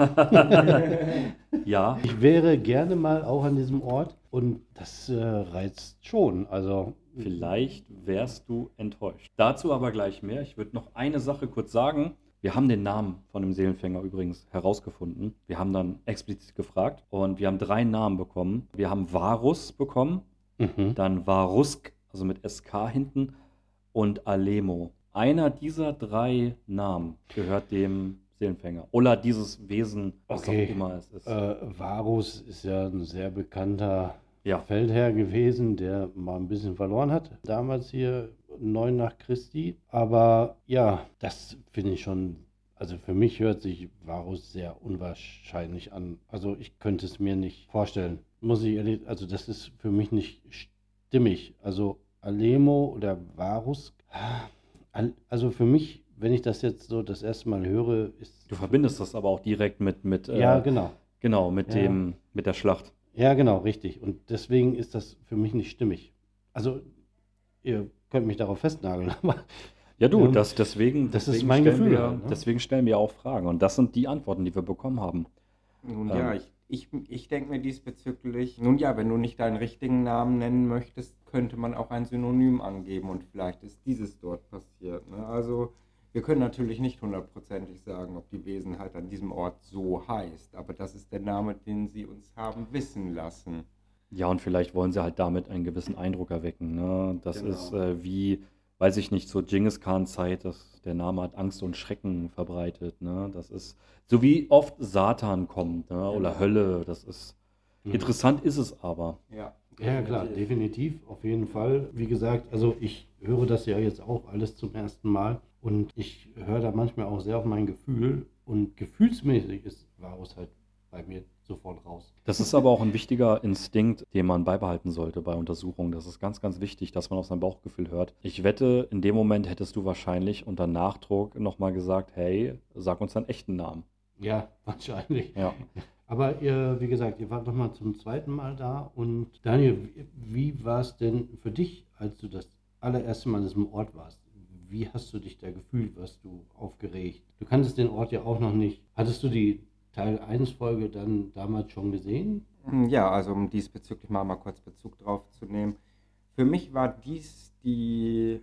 [SPEAKER 2] Ja,
[SPEAKER 4] Ich wäre gerne mal auch an diesem Ort und das äh, reizt schon. Also
[SPEAKER 2] vielleicht wärst du enttäuscht. Dazu aber gleich mehr. Ich würde noch eine Sache kurz sagen. Wir haben den Namen von dem Seelenfänger übrigens herausgefunden. Wir haben dann explizit gefragt und wir haben drei Namen bekommen. Wir haben Varus bekommen,
[SPEAKER 4] mhm.
[SPEAKER 2] dann Varusk, also mit S K hinten, und Alemo. Einer dieser drei Namen gehört dem Seelenfänger. Oder dieses Wesen, was
[SPEAKER 4] Okay.
[SPEAKER 2] auch immer es ist.
[SPEAKER 4] Äh, Varus ist ja ein sehr bekannter
[SPEAKER 2] Ja.
[SPEAKER 4] Feldherr gewesen, der mal ein bisschen verloren hat, damals hier neun nach Christi. Aber ja, das finde ich schon, also für mich hört sich Varus sehr unwahrscheinlich an. Also ich könnte es mir nicht vorstellen. Muss ich ehrlich, also das ist für mich nicht stimmig. Also Alemo oder Varus, al- also für mich, wenn ich das jetzt so das erste Mal höre, ist...
[SPEAKER 2] Du verbindest das aber auch direkt mit, mit,
[SPEAKER 4] Ja,
[SPEAKER 2] äh,
[SPEAKER 4] genau.
[SPEAKER 2] genau, mit
[SPEAKER 4] Ja.
[SPEAKER 2] dem, mit der Schlacht.
[SPEAKER 4] Ja, genau, richtig. Und deswegen ist das für mich nicht stimmig. Also, ihr könnt mich darauf festnageln, aber
[SPEAKER 2] Ja, du,
[SPEAKER 4] Ähm,
[SPEAKER 2] das, deswegen,
[SPEAKER 4] das ist
[SPEAKER 2] deswegen
[SPEAKER 4] mein
[SPEAKER 2] stellen
[SPEAKER 4] Gefühl
[SPEAKER 2] wir,
[SPEAKER 4] halt, ne?
[SPEAKER 2] deswegen stellen wir auch Fragen. Und das sind die Antworten, die wir bekommen haben.
[SPEAKER 3] Nun
[SPEAKER 2] Ähm,
[SPEAKER 3] ja, ich, ich, ich denke mir diesbezüglich, nun ja, wenn du nicht deinen richtigen Namen nennen möchtest, könnte man auch ein Synonym angeben und vielleicht ist dieses dort passiert. Ne? Also wir können natürlich nicht hundertprozentig sagen, ob die Wesenheit an diesem Ort so heißt, aber das ist der Name, den sie uns haben wissen lassen.
[SPEAKER 2] Ja, und vielleicht wollen sie halt damit einen gewissen Eindruck erwecken. Ne? Das ist
[SPEAKER 3] Genau.
[SPEAKER 2] äh, wie, weiß ich nicht, zur Genghis Khan-Zeit, dass der Name hat Angst und Schrecken verbreitet. Ne? Das ist so wie oft Satan kommt, ne? Oder
[SPEAKER 3] Genau.
[SPEAKER 2] Hölle. Das ist
[SPEAKER 4] Mhm.
[SPEAKER 2] interessant, ist es aber.
[SPEAKER 3] Ja,
[SPEAKER 4] Ja, klar,
[SPEAKER 3] definitiv.
[SPEAKER 4] definitiv, auf jeden Fall. Wie gesagt, also ich höre das ja jetzt auch alles zum ersten Mal und ich höre da manchmal auch sehr auf mein Gefühl und gefühlsmäßig ist Varus halt bei mir sofort raus.
[SPEAKER 2] Das ist aber auch ein wichtiger Instinkt, den man beibehalten sollte bei Untersuchungen. Das ist ganz, ganz wichtig, dass man auf sein Bauchgefühl hört. Ich wette, in dem Moment hättest du wahrscheinlich unter Nachdruck nochmal gesagt, hey, sag uns deinen echten Namen.
[SPEAKER 4] Ja, wahrscheinlich.
[SPEAKER 2] Ja.
[SPEAKER 4] Aber ihr, wie gesagt, ihr wart nochmal zum zweiten Mal da und Daniel, wie wie war es denn für dich, als du das allererste Mal an diesem Ort warst? Wie hast du dich da gefühlt? Warst du aufgeregt? Du kanntest den Ort ja auch noch nicht. Hattest du die Teil eins Folge dann damals schon gesehen?
[SPEAKER 3] Ja, also um diesbezüglich mal, mal kurz Bezug drauf zu nehmen. Für mich war dies die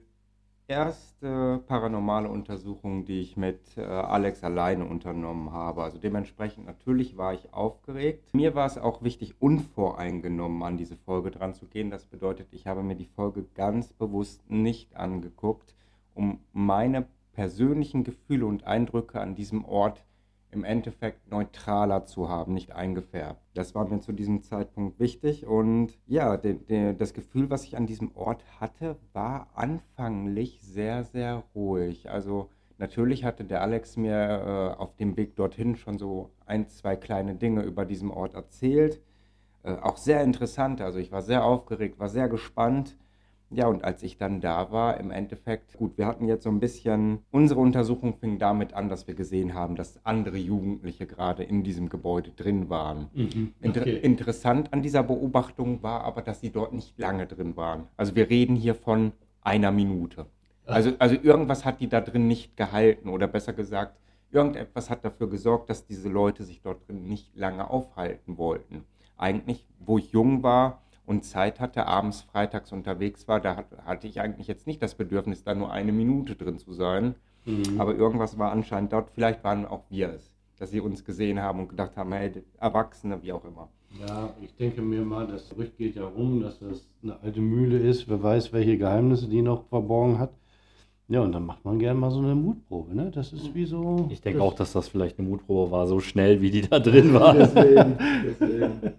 [SPEAKER 3] erste paranormale Untersuchung, die ich mit äh, Alex alleine unternommen habe. Also dementsprechend natürlich war ich aufgeregt. Mir war es auch wichtig, unvoreingenommen an diese Folge dran zu gehen. Das bedeutet, ich habe mir die Folge ganz bewusst nicht angeguckt, um meine persönlichen Gefühle und Eindrücke an diesem Ort im Endeffekt neutraler zu haben, nicht eingefärbt. Das war mir zu diesem Zeitpunkt wichtig und ja, de, de, das Gefühl, was ich an diesem Ort hatte, war anfanglich sehr, sehr ruhig. Also natürlich hatte der Alex mir äh, auf dem Weg dorthin schon so ein, zwei kleine Dinge über diesen Ort erzählt. Äh, auch sehr interessant, also ich war sehr aufgeregt, war sehr gespannt. Ja, und als ich dann da war, im Endeffekt, gut, wir hatten jetzt so ein bisschen, unsere Untersuchung fing damit an, dass wir gesehen haben, dass andere Jugendliche gerade in diesem Gebäude drin waren.
[SPEAKER 4] Mhm.
[SPEAKER 3] Inter
[SPEAKER 4] Okay.
[SPEAKER 3] interessant an dieser Beobachtung war aber, dass sie dort nicht lange drin waren. Also wir reden hier von einer Minute. Also, also irgendwas hat die da drin nicht gehalten oder besser gesagt, irgendetwas hat dafür gesorgt, dass diese Leute sich dort drin nicht lange aufhalten wollten. Eigentlich, wo ich jung war und Zeit hatte, abends, freitags unterwegs war, da hat, hatte ich eigentlich jetzt nicht das Bedürfnis, da nur eine Minute drin zu sein.
[SPEAKER 4] Mhm.
[SPEAKER 3] Aber irgendwas war anscheinend dort, vielleicht waren auch wir es, dass sie uns gesehen haben und gedacht haben, hey, Erwachsene, wie auch immer.
[SPEAKER 4] Ja, ich denke mir mal, das Gerücht geht ja rum, dass das eine alte Mühle ist. Wer weiß, welche Geheimnisse die noch verborgen hat. Ja, und dann macht man gerne mal so eine Mutprobe, ne? Das ist wie so.
[SPEAKER 2] Ich denke
[SPEAKER 4] das,
[SPEAKER 2] auch, dass das vielleicht eine Mutprobe war, so schnell wie die da drin waren.
[SPEAKER 3] Deswegen, deswegen.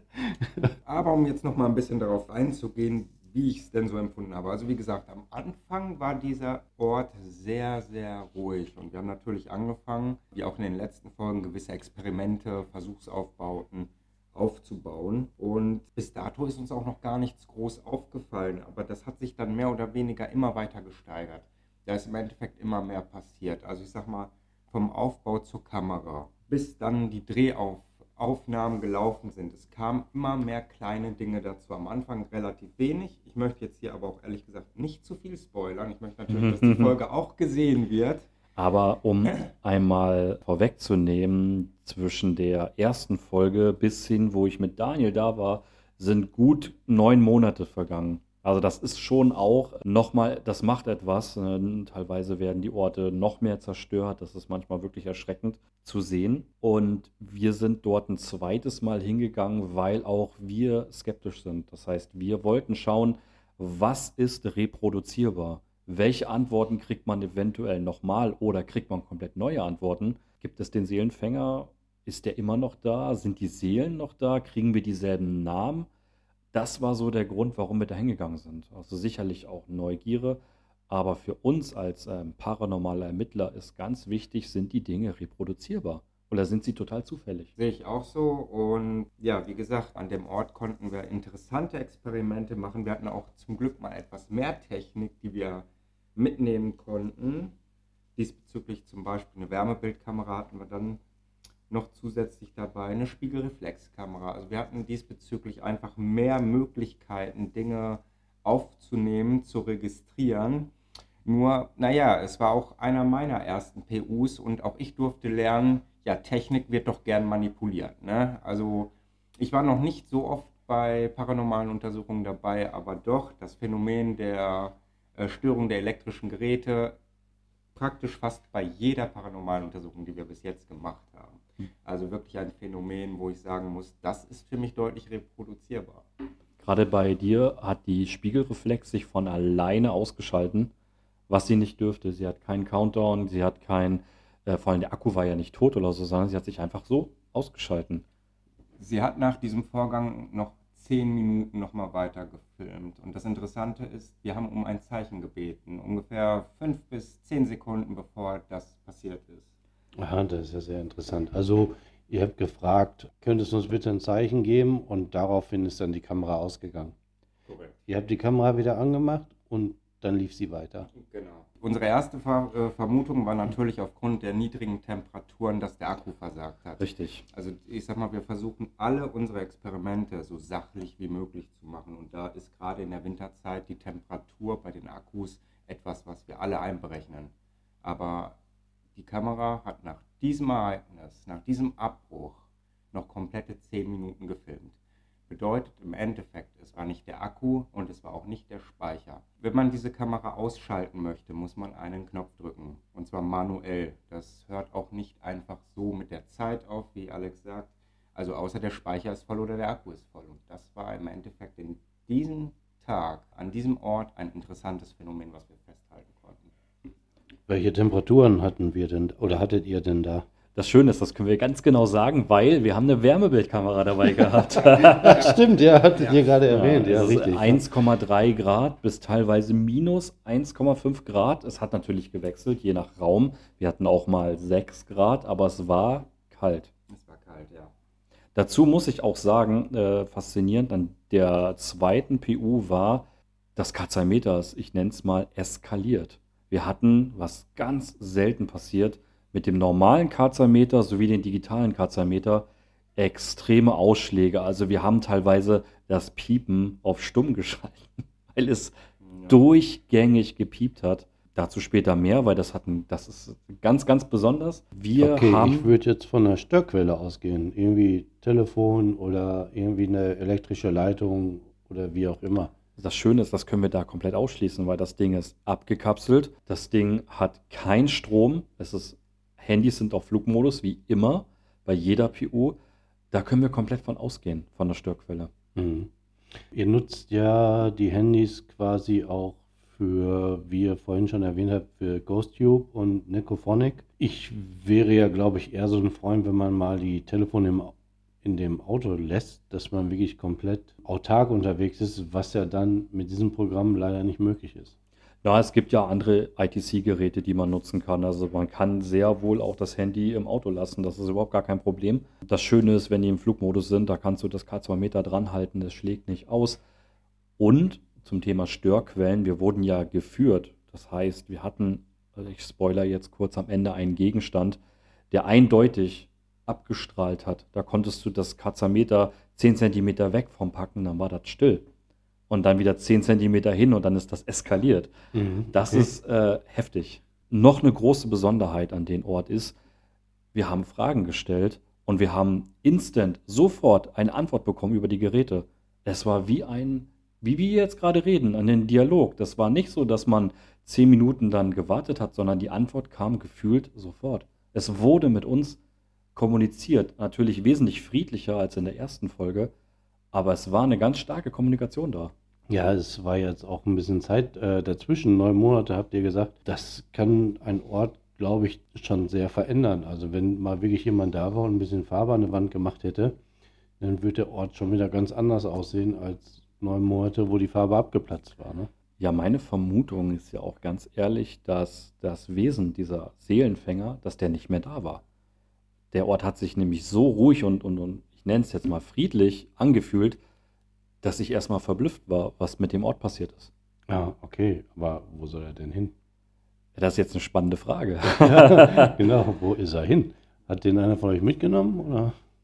[SPEAKER 3] Aber um jetzt noch mal ein bisschen darauf einzugehen, wie ich es denn so empfunden habe. Also wie gesagt, am Anfang war dieser Ort sehr, sehr ruhig. Und wir haben natürlich angefangen, wie auch in den letzten Folgen, gewisse Experimente, Versuchsaufbauten aufzubauen. Und bis dato ist uns auch noch gar nichts groß aufgefallen. Aber das hat sich dann mehr oder weniger immer weiter gesteigert. Da ist im Endeffekt immer mehr passiert. Also ich sag mal, vom Aufbau zur Kamera, bis dann die Drehaufnahmen gelaufen sind. Es kamen immer mehr kleine Dinge dazu. Am Anfang relativ wenig. Ich möchte jetzt hier aber auch ehrlich gesagt nicht zu viel spoilern. Ich möchte natürlich, dass die Folge auch gesehen wird.
[SPEAKER 2] Aber um einmal vorwegzunehmen, zwischen der ersten Folge bis hin, wo ich mit Daniel da war, sind gut neun Monate vergangen. Also das ist schon auch nochmal, das macht etwas. äh, Teilweise werden die Orte noch mehr zerstört. Das ist manchmal wirklich erschreckend zu sehen. Und wir sind dort ein zweites Mal hingegangen, weil auch wir skeptisch sind. Das heißt, wir wollten schauen, was ist reproduzierbar? Welche Antworten kriegt man eventuell nochmal oder kriegt man komplett neue Antworten? Gibt es den Seelenfänger? Ist der immer noch da? Sind die Seelen noch da? Kriegen wir dieselben Namen? Das war so der Grund, warum wir da hingegangen sind. Also sicherlich auch Neugierde, aber für uns als ähm, paranormale Ermittler ist ganz wichtig, sind die Dinge reproduzierbar oder sind sie total zufällig?
[SPEAKER 3] Sehe ich auch so. Und ja, wie gesagt, an dem Ort konnten wir interessante Experimente machen. Wir hatten auch zum Glück mal etwas mehr Technik, die wir mitnehmen konnten. Diesbezüglich zum Beispiel eine Wärmebildkamera hatten wir dann noch zusätzlich dabei, eine Spiegelreflexkamera. Also wir hatten diesbezüglich einfach mehr Möglichkeiten, Dinge aufzunehmen, zu registrieren. Nur, naja, es war auch einer meiner ersten P Us und auch ich durfte lernen, ja, Technik wird doch gern manipuliert, ne? Also ich war noch nicht so oft bei paranormalen Untersuchungen dabei, aber doch das Phänomen der äh, Störung der elektrischen Geräte praktisch fast bei jeder paranormalen Untersuchung, die wir bis jetzt gemacht haben. Also wirklich ein Phänomen, wo ich sagen muss, das ist für mich deutlich reproduzierbar.
[SPEAKER 2] Gerade bei dir hat die Spiegelreflex sich von alleine ausgeschalten, was sie nicht dürfte. Sie hat keinen Countdown, sie hat kein, äh, vor allem der Akku war ja nicht tot oder so, sondern sie hat sich einfach so ausgeschalten.
[SPEAKER 3] Sie hat nach diesem Vorgang noch zehn Minuten nochmal weiter gefilmt. Und das Interessante ist, wir haben um ein Zeichen gebeten, ungefähr fünf bis zehn Sekunden bevor das passiert ist.
[SPEAKER 4] Aha, das ist ja sehr interessant. Also ihr habt gefragt, könntest du uns bitte ein Zeichen geben? Und daraufhin ist dann die Kamera ausgegangen.
[SPEAKER 3] Korrekt.
[SPEAKER 4] Ihr habt die Kamera wieder angemacht und dann lief sie weiter.
[SPEAKER 3] Genau. Unsere erste Ver äh, Vermutung war natürlich aufgrund der niedrigen Temperaturen, dass der Akku versagt hat.
[SPEAKER 2] Richtig.
[SPEAKER 3] Also ich sag mal, wir versuchen alle unsere Experimente so sachlich wie möglich zu machen. Und da ist gerade in der Winterzeit die Temperatur bei den Akkus etwas, was wir alle einberechnen. Aber die Kamera hat nach diesem Ereignis, nach diesem Abbruch noch komplette zehn Minuten gefilmt. Bedeutet im Endeffekt, es war nicht der Akku und es war auch nicht der Speicher. Wenn man diese Kamera ausschalten möchte, muss man einen Knopf drücken. Und zwar manuell. Das hört auch nicht einfach so mit der Zeit auf, wie Alex sagt. Also außer der Speicher ist voll oder der Akku ist voll. Und das war im Endeffekt in diesem Tag, an diesem Ort, ein interessantes Phänomen, was wir festhalten konnten.
[SPEAKER 4] Welche Temperaturen hatten wir denn oder hattet ihr denn da?
[SPEAKER 2] Das Schöne ist, das können wir ganz genau sagen, weil wir haben eine Wärmebildkamera dabei gehabt.
[SPEAKER 4] Stimmt, ja, hattet
[SPEAKER 3] Ja.
[SPEAKER 4] ihr gerade erwähnt. Ja,
[SPEAKER 2] es ist
[SPEAKER 4] richtig.
[SPEAKER 2] eins Komma drei Grad bis teilweise minus eins Komma fünf Grad. Es hat natürlich gewechselt, je nach Raum. Wir hatten auch mal sechs Grad, aber es war kalt.
[SPEAKER 3] Es war kalt, ja.
[SPEAKER 2] Dazu muss ich auch sagen, äh, faszinierend an der zweiten P U war, das K zwei Meter ist, ich nenne es mal, eskaliert. Wir hatten, was ganz selten passiert, mit dem normalen K zwei Meter sowie den digitalen K zwei Meter extreme Ausschläge. Also wir haben teilweise das Piepen auf stumm geschalten, weil es
[SPEAKER 3] Ja.
[SPEAKER 2] durchgängig gepiept hat. Dazu später mehr, weil das hatten, das ist ganz, ganz besonders. Wir
[SPEAKER 4] Okay,
[SPEAKER 2] haben
[SPEAKER 4] ich würde jetzt von einer Störquelle ausgehen. Irgendwie Telefon oder irgendwie eine elektrische Leitung oder wie auch immer.
[SPEAKER 2] Das Schöne ist, das können wir da komplett ausschließen, weil das Ding ist abgekapselt. Das Ding hat keinen Strom. Es ist, Handys sind auf Flugmodus, wie immer, bei jeder P U. Da können wir komplett von ausgehen, von der Störquelle.
[SPEAKER 4] Mhm. Ihr nutzt ja die Handys quasi auch für, wie ihr vorhin schon erwähnt habt, für GhostTube und Nekophonic. Ich wäre ja, glaube ich, eher so ein Freund, wenn man mal die Telefone im, in dem Auto lässt, dass man wirklich komplett autark unterwegs ist, was ja dann mit diesem Programm leider nicht möglich ist.
[SPEAKER 2] Ja, es gibt ja andere I T C-Geräte, die man nutzen kann. Also man kann sehr wohl auch das Handy im Auto lassen. Das ist überhaupt gar kein Problem. Das Schöne ist, wenn die im Flugmodus sind, da kannst du das K zwei Meter dran halten, das schlägt nicht aus. Und zum Thema Störquellen, wir wurden ja geführt. Das heißt, wir hatten, also ich spoiler jetzt kurz am Ende, einen Gegenstand, der eindeutig abgestrahlt hat. Da konntest du das K zwei Meter zehn Zentimeter weg vom Packen, dann war das still. Und dann wieder zehn Zentimeter hin und dann ist das eskaliert.
[SPEAKER 4] Mhm,
[SPEAKER 2] Das
[SPEAKER 4] okay.
[SPEAKER 2] ist äh, heftig. Noch eine große Besonderheit an dem Ort ist, wir haben Fragen gestellt und wir haben instant, sofort eine Antwort bekommen über die Geräte. Es war wie ein, wie wir jetzt gerade reden, an den Dialog. Das war nicht so, dass man zehn Minuten dann gewartet hat, sondern die Antwort kam gefühlt sofort. Es wurde mit uns kommuniziert. Natürlich wesentlich friedlicher als in der ersten Folge, aber es war eine ganz starke Kommunikation da.
[SPEAKER 4] Ja, es war jetzt auch ein bisschen Zeit äh, dazwischen. Neun Monate habt ihr gesagt. Das kann ein Ort, glaube ich, schon sehr verändern. Also wenn mal wirklich jemand da war und ein bisschen Farbe an der Wand gemacht hätte, dann würde der Ort schon wieder ganz anders aussehen als neun Monate, wo die Farbe abgeplatzt war. Ne?
[SPEAKER 2] Ja, meine Vermutung ist ja auch ganz ehrlich, dass das Wesen dieser Seelenfänger, dass der nicht mehr da war. Der Ort hat sich nämlich so ruhig und, und, und ich nenne es jetzt mal friedlich angefühlt, dass ich erstmal verblüfft war, was mit dem Ort passiert ist.
[SPEAKER 4] Ja, okay. Aber wo soll er denn hin?
[SPEAKER 2] Das ist jetzt eine spannende Frage.
[SPEAKER 4] Ja, genau, wo ist er hin? Hat den einer von euch mitgenommen? Oder?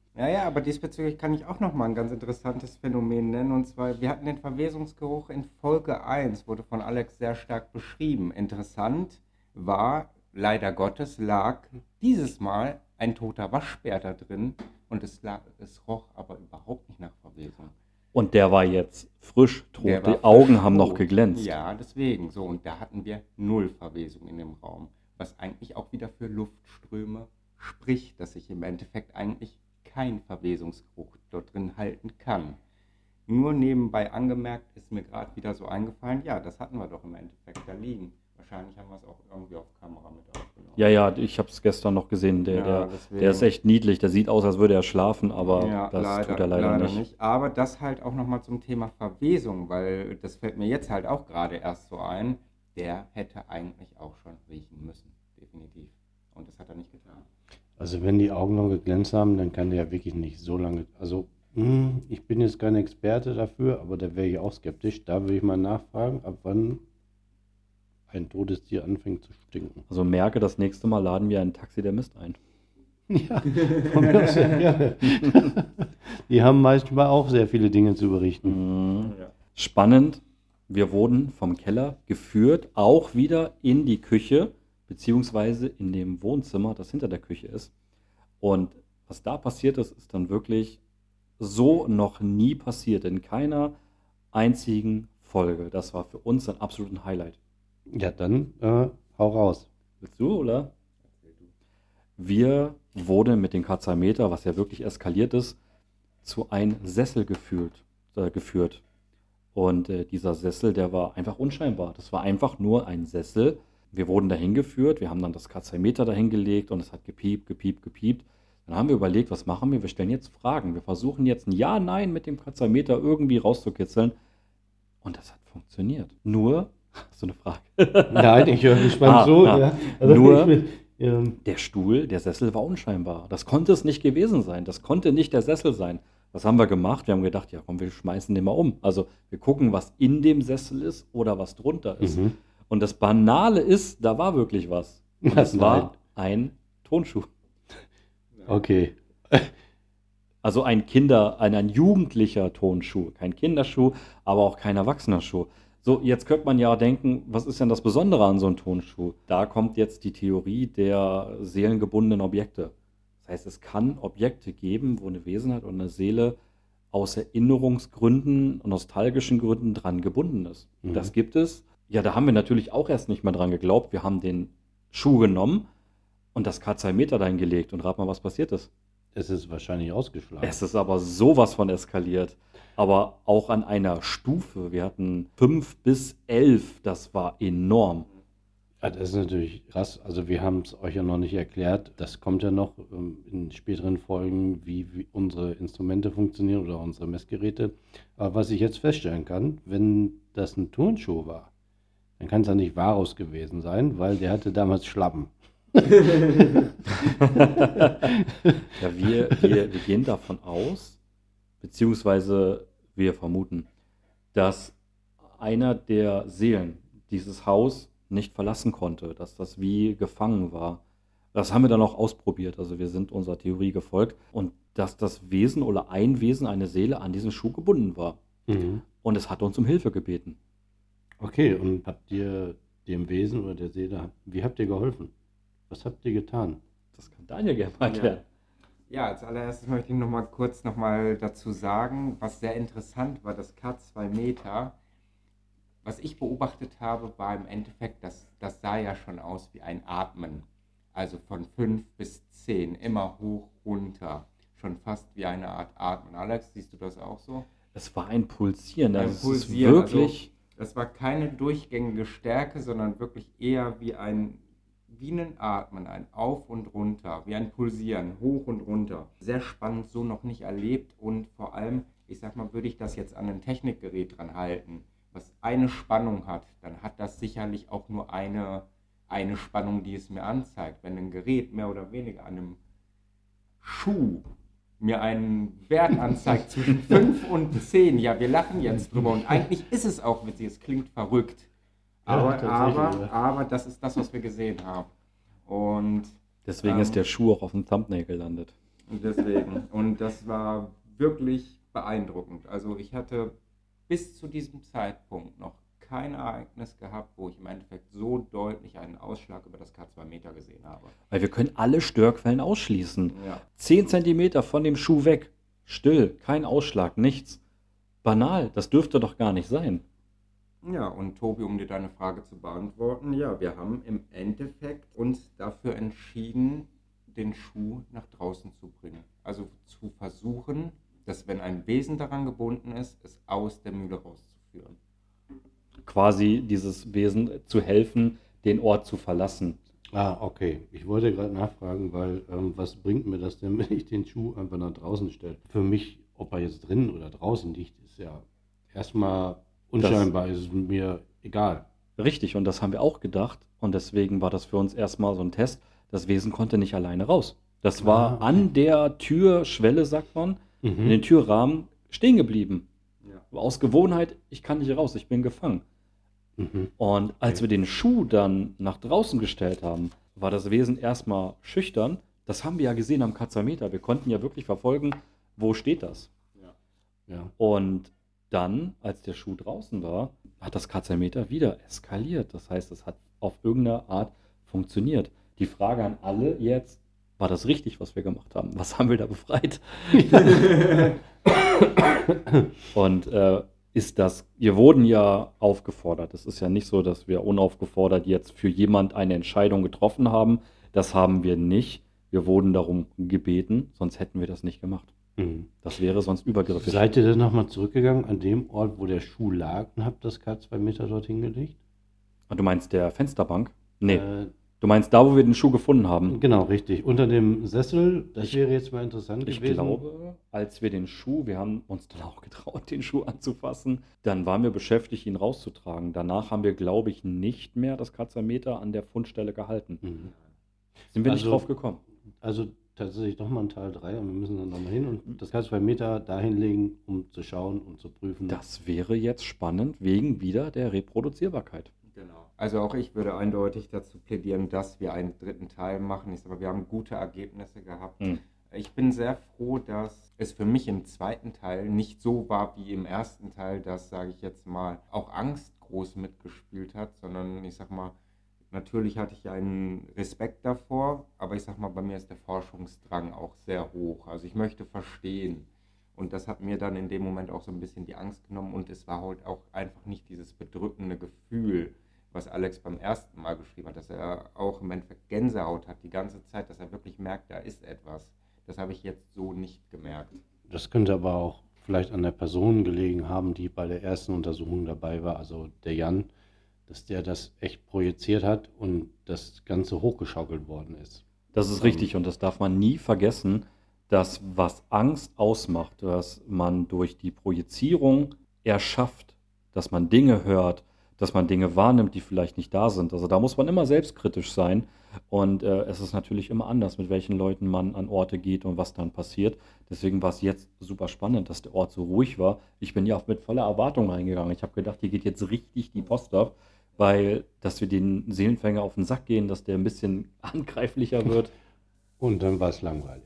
[SPEAKER 3] Ja, ja, aber diesbezüglich kann ich auch noch mal ein ganz interessantes Phänomen nennen. Und zwar, wir hatten den Verwesungsgeruch in Folge eins, wurde von Alex sehr stark beschrieben. Interessant war, leider Gottes, lag dieses Mal ein toter Waschbär da drin und es, lag, es roch aber überhaupt nicht nach Verwesung.
[SPEAKER 2] Und der war jetzt frisch tot.
[SPEAKER 3] Der war
[SPEAKER 2] Die Augen
[SPEAKER 3] frisch
[SPEAKER 2] haben noch
[SPEAKER 3] tot.
[SPEAKER 2] geglänzt.
[SPEAKER 3] Ja, deswegen. So, und da hatten wir null Verwesung in dem Raum. Was eigentlich auch wieder für Luftströme spricht, dass ich im Endeffekt eigentlich kein Verwesungsgeruch dort drin halten kann. Nur nebenbei angemerkt ist mir gerade wieder so eingefallen, ja, das hatten wir doch im Endeffekt da liegen. Wahrscheinlich haben wir es auch irgendwie auf Kamera mit aufgenommen.
[SPEAKER 2] Ja, ja, ich habe es gestern noch gesehen. Der,
[SPEAKER 3] Ja,
[SPEAKER 2] der,
[SPEAKER 3] deswegen.
[SPEAKER 2] der ist echt niedlich. Der sieht aus, als würde er schlafen, aber
[SPEAKER 3] Ja,
[SPEAKER 2] das
[SPEAKER 3] leider,
[SPEAKER 2] tut er leider,
[SPEAKER 3] leider
[SPEAKER 2] nicht.
[SPEAKER 3] nicht. Aber das halt auch nochmal zum Thema Verwesung, weil das fällt mir jetzt halt auch gerade erst so ein. Der hätte eigentlich auch schon riechen müssen, definitiv. Und das hat er nicht getan.
[SPEAKER 4] Also wenn die Augen noch geglänzt haben, dann kann der ja wirklich nicht so lange, also hm, ich bin jetzt kein Experte dafür, aber da wäre ich auch skeptisch. Da würde ich mal nachfragen, ab wann ein totes Tier anfängt zu stinken.
[SPEAKER 2] Also merke, das nächste Mal laden wir ein Taxi der Mist ein.
[SPEAKER 4] Ja, von mir aus sehr gerne. Die haben manchmal auch sehr viele Dinge zu berichten.
[SPEAKER 2] Mhm. Spannend. Wir wurden vom Keller geführt, auch wieder in die Küche, beziehungsweise in dem Wohnzimmer, das hinter der Küche ist. Und was da passiert ist, ist dann wirklich so noch nie passiert, in keiner einzigen Folge. Das war für uns ein absolutes Highlight.
[SPEAKER 4] Ja, dann äh, hau raus.
[SPEAKER 2] Willst du, oder? Wir wurden mit dem Katzameter, was ja wirklich eskaliert ist, zu einem Sessel geführt. Äh, geführt. Und äh, dieser Sessel, der war einfach unscheinbar. Das war einfach nur ein Sessel. Wir wurden dahin geführt, wir haben dann das Katzameter dahin gelegt und es hat gepiept, gepiept, gepiept. Dann haben wir überlegt, was machen wir? Wir stellen jetzt Fragen. Wir versuchen jetzt ein Ja, Nein mit dem Katzameter irgendwie rauszukitzeln. Und das hat funktioniert. Nur, hast du eine Frage?
[SPEAKER 4] Nein, ich höre gespannt
[SPEAKER 2] Ah,
[SPEAKER 4] zu.
[SPEAKER 2] ah.
[SPEAKER 4] Ja. Also
[SPEAKER 2] Nur-
[SPEAKER 4] ich bin, ähm,
[SPEAKER 2] Der Stuhl, der Sessel war unscheinbar. Das konnte es nicht gewesen sein. Das konnte nicht der Sessel sein. Was haben wir gemacht? Wir haben gedacht, ja komm, wir schmeißen den mal um. Also wir gucken, was in dem Sessel ist oder was drunter ist.
[SPEAKER 4] mhm.
[SPEAKER 2] Und das Banale ist, da war wirklich was. Und
[SPEAKER 4] Was?
[SPEAKER 2] es war ein Tonschuh.
[SPEAKER 4] Okay.
[SPEAKER 2] Also ein Kinder, ein, ein jugendlicher Tonschuh. Kein Kinderschuh, aber auch kein erwachsener Schuh. So, jetzt könnte man ja denken, was ist denn das Besondere an so einem Tonschuh? Da kommt jetzt die Theorie der seelengebundenen Objekte. Das heißt, es kann Objekte geben, wo eine Wesenheit und eine Seele aus Erinnerungsgründen und nostalgischen Gründen dran gebunden ist.
[SPEAKER 4] Mhm.
[SPEAKER 2] Das gibt es. Ja, da haben wir natürlich auch erst nicht mal dran geglaubt. Wir haben den Schuh genommen und das Katzameter dahin gelegt. Und rat mal, was passiert ist.
[SPEAKER 4] Es ist wahrscheinlich ausgeschlagen.
[SPEAKER 2] Es ist aber sowas von eskaliert. Aber auch an einer Stufe. Wir hatten fünf bis elf. Das war enorm.
[SPEAKER 4] Ja, das ist natürlich krass. Also wir haben es euch ja noch nicht erklärt. Das kommt ja noch ähm, in späteren Folgen, wie, wie unsere Instrumente funktionieren oder unsere Messgeräte. Aber was ich jetzt feststellen kann, wenn das ein Turnschuh war, dann kann es ja nicht Varus gewesen sein, weil der hatte damals Schlappen.
[SPEAKER 2] Ja, wir, wir, wir gehen davon aus, beziehungsweise wir vermuten, dass einer der Seelen dieses Haus nicht verlassen konnte, dass das wie gefangen war. Das haben wir dann auch ausprobiert, also wir sind unserer Theorie gefolgt und dass das Wesen oder ein Wesen, eine Seele an diesen Schuh gebunden war.
[SPEAKER 4] Mhm.
[SPEAKER 2] Und es hat uns um Hilfe gebeten.
[SPEAKER 4] Okay, und habt ihr dem Wesen oder der Seele, wie habt ihr geholfen? Was habt ihr getan?
[SPEAKER 2] Das kann Daniel gerne mal erklären.
[SPEAKER 3] Ja, als allererstes möchte ich noch mal kurz noch mal dazu sagen, was sehr interessant war, das Katzameter. Was ich beobachtet habe, war im Endeffekt, das, das sah ja schon aus wie ein Atmen. Also von fünf bis zehn, immer hoch, runter. Schon fast wie eine Art Atmen. Alex, siehst du das auch so?
[SPEAKER 2] Es war ein Pulsieren,
[SPEAKER 3] Ein
[SPEAKER 2] also es ist
[SPEAKER 3] Pulsieren,
[SPEAKER 2] wirklich...
[SPEAKER 3] Das war keine durchgängige Stärke, sondern wirklich eher wie ein, wie ein Atmen, ein Auf und Runter, wie ein Pulsieren, hoch und runter. Sehr spannend, so noch nicht erlebt und vor allem, ich sag mal, würde ich das jetzt an ein Technikgerät dran halten, was eine Spannung hat, dann hat das sicherlich auch nur eine, eine Spannung, die es mir anzeigt. Wenn ein Gerät mehr oder weniger an einem Schuh mir einen Wert anzeigt zwischen fünf und zehn, ja, wir lachen jetzt drüber und eigentlich ist es auch witzig, es klingt verrückt,
[SPEAKER 4] Ja,
[SPEAKER 3] aber,
[SPEAKER 4] tatsächlich,
[SPEAKER 3] aber,
[SPEAKER 4] ja.
[SPEAKER 3] aber das ist das, was wir gesehen haben. Und
[SPEAKER 2] Deswegen
[SPEAKER 3] Ähm.
[SPEAKER 2] ist der Schuh auch auf dem Thumbnail gelandet.
[SPEAKER 3] Und deswegen. Und das war wirklich beeindruckend. Also ich hatte bis zu diesem Zeitpunkt noch kein Ereignis gehabt, wo ich im Endeffekt so deutlich einen Ausschlag über das K zwei Meter gesehen habe.
[SPEAKER 2] Weil wir können alle Störquellen ausschließen.
[SPEAKER 3] Ja.
[SPEAKER 2] Zehn Zentimeter von dem Schuh weg. Still, kein Ausschlag, nichts. Banal, das dürfte doch gar nicht sein.
[SPEAKER 3] Ja, und Tobi, um dir deine Frage zu beantworten, ja, wir haben im Endeffekt uns dafür entschieden, den Schuh nach draußen zu bringen. Also zu versuchen, dass wenn ein Wesen daran gebunden ist, es aus der Mühle rauszuführen.
[SPEAKER 2] Quasi dieses Wesen zu helfen, den Ort zu verlassen.
[SPEAKER 4] Ah, okay. Ich wollte gerade nachfragen, weil ähm, was bringt mir das denn, wenn ich den Schuh einfach nach draußen stelle? Für mich, ob er jetzt drinnen oder draußen liegt, ist ja erstmal unscheinbar, ist es mir egal.
[SPEAKER 2] Richtig, und das haben wir auch gedacht. Und deswegen war das für uns erstmal so ein Test. Das Wesen konnte nicht alleine raus. Das war
[SPEAKER 4] Ah, okay.
[SPEAKER 2] an der Türschwelle, sagt man, in
[SPEAKER 4] Mhm.
[SPEAKER 2] den Türrahmen stehen geblieben.
[SPEAKER 3] Ja.
[SPEAKER 2] Aus Gewohnheit, ich kann nicht raus, ich bin gefangen.
[SPEAKER 4] Mhm.
[SPEAKER 2] Und als
[SPEAKER 4] Okay.
[SPEAKER 2] wir den Schuh dann nach draußen gestellt haben, war das Wesen erstmal schüchtern. Das haben wir ja gesehen am Katzameter. Wir konnten ja wirklich verfolgen, wo steht das.
[SPEAKER 4] Ja.
[SPEAKER 2] Und dann, als der Schuh draußen war, hat das Katzameter wieder eskaliert. Das heißt, es hat auf irgendeine Art funktioniert. Die Frage an alle jetzt, war das richtig, was wir gemacht haben? Was haben wir da befreit? Und äh, ist das, wir wurden ja aufgefordert. Es ist ja nicht so, dass wir unaufgefordert jetzt für jemand eine Entscheidung getroffen haben. Das haben wir nicht. Wir wurden darum gebeten, sonst hätten wir das nicht gemacht.
[SPEAKER 4] Mhm.
[SPEAKER 2] Das wäre sonst übergriffig.
[SPEAKER 4] Seid ihr dann nochmal zurückgegangen an dem Ort, wo der Schuh lag und habt das K zwei Meter dorthin gelegt?
[SPEAKER 2] Ah, du meinst der Fensterbank? Nee,
[SPEAKER 4] Äh,
[SPEAKER 2] du meinst da, wo wir den Schuh gefunden haben.
[SPEAKER 4] genau, richtig. Unter dem Sessel, das
[SPEAKER 2] Ich-
[SPEAKER 4] wäre jetzt mal interessant
[SPEAKER 2] Ich
[SPEAKER 4] gewesen.
[SPEAKER 2] glaube, als wir den Schuh, wir haben uns dann auch getraut, den Schuh anzufassen, dann waren wir beschäftigt, ihn rauszutragen. Danach haben wir, glaube ich, nicht mehr das Katzameter an der Fundstelle gehalten.
[SPEAKER 4] Mhm.
[SPEAKER 2] Sind wir nicht
[SPEAKER 4] Also-
[SPEAKER 2] drauf gekommen.
[SPEAKER 4] Also tatsächlich nochmal ein Teil drei und wir müssen dann nochmal hin und das K zwei Meter dahin legen, um zu schauen und zu prüfen.
[SPEAKER 2] Das wäre jetzt spannend, wegen wieder der Reproduzierbarkeit.
[SPEAKER 3] Genau. Also auch ich würde eindeutig dazu plädieren, dass wir einen dritten Teil machen. Ich sage mal, wir haben gute Ergebnisse gehabt.
[SPEAKER 2] Mhm.
[SPEAKER 3] Ich bin sehr froh, dass es für mich im zweiten Teil nicht so war wie im ersten Teil, dass, sage ich jetzt mal, auch Angst groß mitgespielt hat, sondern ich sag mal, natürlich hatte ich einen Respekt davor, aber ich sag mal, bei mir ist der Forschungsdrang auch sehr hoch. Also ich möchte verstehen. Und das hat mir dann in dem Moment auch so ein bisschen die Angst genommen und es war halt auch einfach nicht dieses bedrückende Gefühl, was Alex beim ersten Mal beschrieben hat, dass er auch im Endeffekt Gänsehaut hat die ganze Zeit, dass er wirklich merkt, da ist etwas. Das habe ich jetzt so nicht gemerkt.
[SPEAKER 4] Das könnte aber auch vielleicht an der Person gelegen haben, die bei der ersten Untersuchung dabei war, also der Jan, dass der das echt projiziert hat und das Ganze hochgeschaukelt worden ist.
[SPEAKER 2] Das ist
[SPEAKER 4] Ähm,
[SPEAKER 2] richtig und das darf man nie vergessen, dass was Angst ausmacht, dass man durch die Projizierung erschafft, dass man Dinge hört, dass man Dinge wahrnimmt, die vielleicht nicht da sind. Also da muss man immer selbstkritisch sein und äh, es ist natürlich immer anders, mit welchen Leuten man an Orte geht und was dann passiert. Deswegen war es jetzt super spannend, dass der Ort so ruhig war. Ich bin ja auch mit voller Erwartung reingegangen. Ich habe gedacht, hier geht jetzt richtig die Post ab, weil, dass wir den Seelenfänger auf den Sack gehen, dass der ein bisschen handgreiflicher wird.
[SPEAKER 4] Und dann war es langweilig.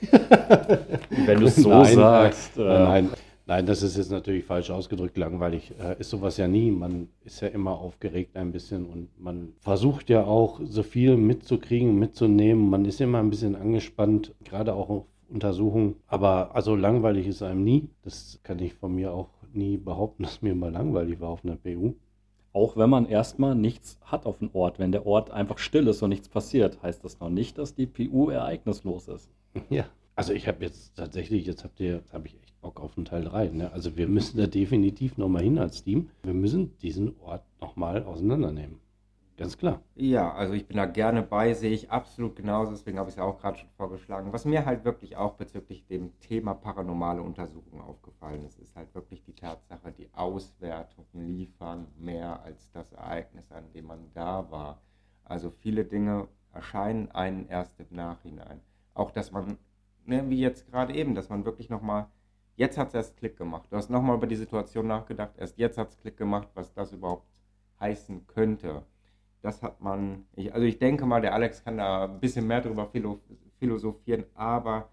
[SPEAKER 2] Wenn du es so
[SPEAKER 4] Nein,
[SPEAKER 2] sagst.
[SPEAKER 4] Äh,
[SPEAKER 2] Äh,
[SPEAKER 4] nein, nein, das ist jetzt natürlich falsch ausgedrückt. Langweilig äh, ist sowas ja nie. Man ist ja immer aufgeregt ein bisschen und man versucht ja auch so viel mitzukriegen, mitzunehmen. Man ist immer ein bisschen angespannt, gerade auch auf Untersuchungen. Aber also langweilig ist einem nie. Das kann ich von mir auch nie behaupten, dass mir mal langweilig war auf einer P U.
[SPEAKER 2] Auch wenn man erstmal nichts hat auf dem Ort. Wenn der Ort einfach still ist und nichts passiert, heißt das noch nicht, dass die P U ereignislos ist.
[SPEAKER 4] Ja, also ich habe jetzt tatsächlich, jetzt habt ihr, jetzt habe ich echt Bock auf den Teil drei. Ne? Also wir müssen da definitiv nochmal hin als Team. Wir müssen diesen Ort nochmal auseinandernehmen. Ganz klar.
[SPEAKER 3] Ja, also ich bin da gerne bei, sehe ich absolut genauso, deswegen habe ich es ja auch gerade schon vorgeschlagen. Was mir halt wirklich auch bezüglich dem Thema paranormale Untersuchungen aufgefallen ist, ist halt wirklich die Tatsache, die Auswertungen liefern mehr als das Ereignis, an dem man da war. Also viele Dinge erscheinen einem erst im Nachhinein. Auch, dass man, ne, wie jetzt gerade eben, dass man wirklich nochmal, jetzt hat es erst Klick gemacht. Du hast nochmal über die Situation nachgedacht, erst jetzt hat es Klick gemacht, was das überhaupt heißen könnte. Das hat man, ich, also ich denke mal, der Alex kann da ein bisschen mehr drüber philo, philosophieren, aber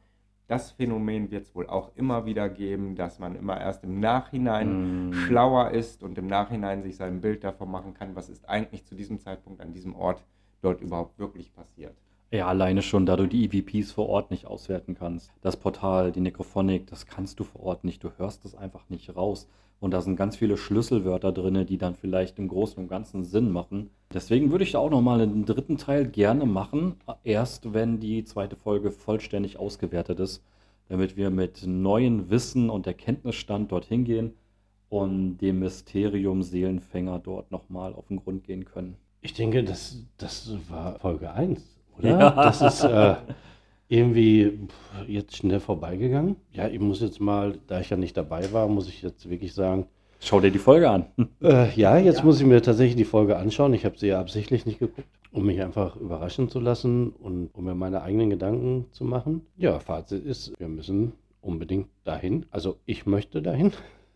[SPEAKER 3] Das Phänomen wird es wohl auch immer wieder geben, dass man immer erst im Nachhinein
[SPEAKER 2] Mm.
[SPEAKER 3] schlauer ist und im Nachhinein sich sein Bild davon machen kann, was ist eigentlich zu diesem Zeitpunkt an diesem Ort dort überhaupt wirklich passiert.
[SPEAKER 2] Ja, alleine schon, da du die E V Ps vor Ort nicht auswerten kannst. Das Portal, die Necrophonik, das kannst du vor Ort nicht. Du hörst es einfach nicht raus. Und da sind ganz viele Schlüsselwörter drin, die dann vielleicht im Großen und Ganzen Sinn machen. Deswegen würde ich da auch nochmal einen dritten Teil gerne machen, erst wenn die zweite Folge vollständig ausgewertet ist, damit wir mit neuen Wissen und Erkenntnisstand dorthin gehen und dem Mysterium Seelenfänger dort nochmal auf den Grund gehen können.
[SPEAKER 4] Ich denke, das, das war Folge eins, oder?
[SPEAKER 2] Ja.
[SPEAKER 4] Das ist äh, irgendwie pff, jetzt schnell vorbeigegangen. Ja, ich muss jetzt mal, da ich ja nicht dabei war, muss ich jetzt wirklich sagen,
[SPEAKER 2] Schau dir die Folge an.
[SPEAKER 4] äh, ja, jetzt
[SPEAKER 3] Ja.
[SPEAKER 4] muss ich mir tatsächlich die Folge anschauen. Ich habe sie ja absichtlich nicht geguckt, um mich einfach überraschen zu lassen und um mir meine eigenen Gedanken zu machen. Ja, Fazit ist, wir müssen unbedingt dahin. Also ich möchte dahin.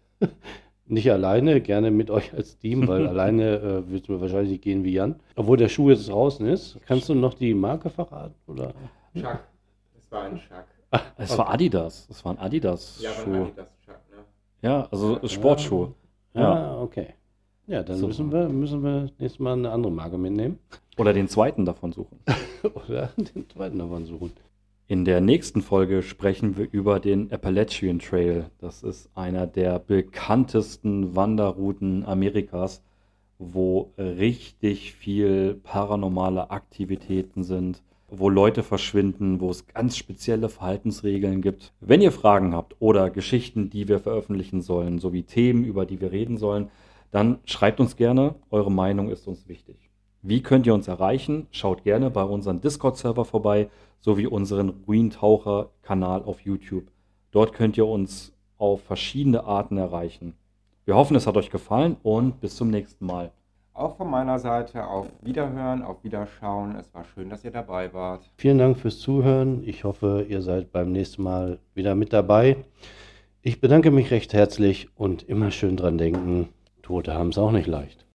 [SPEAKER 4] Nicht alleine, gerne mit euch als Team, weil alleine äh, wird es mir wahrscheinlich nicht gehen wie Jan. Obwohl der Schuh jetzt draußen ist. Kannst du noch die Marke verraten? Oder?
[SPEAKER 3] Chuck, es war ein Chuck.
[SPEAKER 2] Es war Adidas. Es war ein Adidas-Schuh.
[SPEAKER 3] das Chuck, ne?
[SPEAKER 2] Ja, also Sportschuh.
[SPEAKER 4] Ja,
[SPEAKER 2] Ja.
[SPEAKER 4] ah, okay. Ja, dann
[SPEAKER 2] So.
[SPEAKER 4] müssen wir, müssen wir nächstes Mal eine andere Marke mitnehmen.
[SPEAKER 2] Oder den zweiten davon suchen.
[SPEAKER 4] Oder den zweiten davon suchen.
[SPEAKER 2] In der nächsten Folge sprechen wir über den Appalachian Trail. Das ist einer der bekanntesten Wanderrouten Amerikas, wo richtig viel paranormale Aktivitäten sind, wo Leute verschwinden, wo es ganz spezielle Verhaltensregeln gibt. Wenn ihr Fragen habt oder Geschichten, die wir veröffentlichen sollen, sowie Themen, über die wir reden sollen, dann schreibt uns gerne. Eure Meinung ist uns wichtig. Wie könnt ihr uns erreichen? Schaut gerne bei unserem Discord-Server vorbei, sowie unseren Ruintaucher-Kanal auf YouTube. Dort könnt ihr uns auf verschiedene Arten erreichen. Wir hoffen, es hat euch gefallen und bis zum nächsten Mal.
[SPEAKER 3] Auch von meiner Seite auf Wiederhören, auf Wiederschauen. Es war schön, dass ihr dabei wart.
[SPEAKER 4] Vielen Dank fürs Zuhören. Ich hoffe, ihr seid beim nächsten Mal wieder mit dabei. Ich bedanke mich recht herzlich und immer schön dran denken, Tote haben es auch nicht leicht.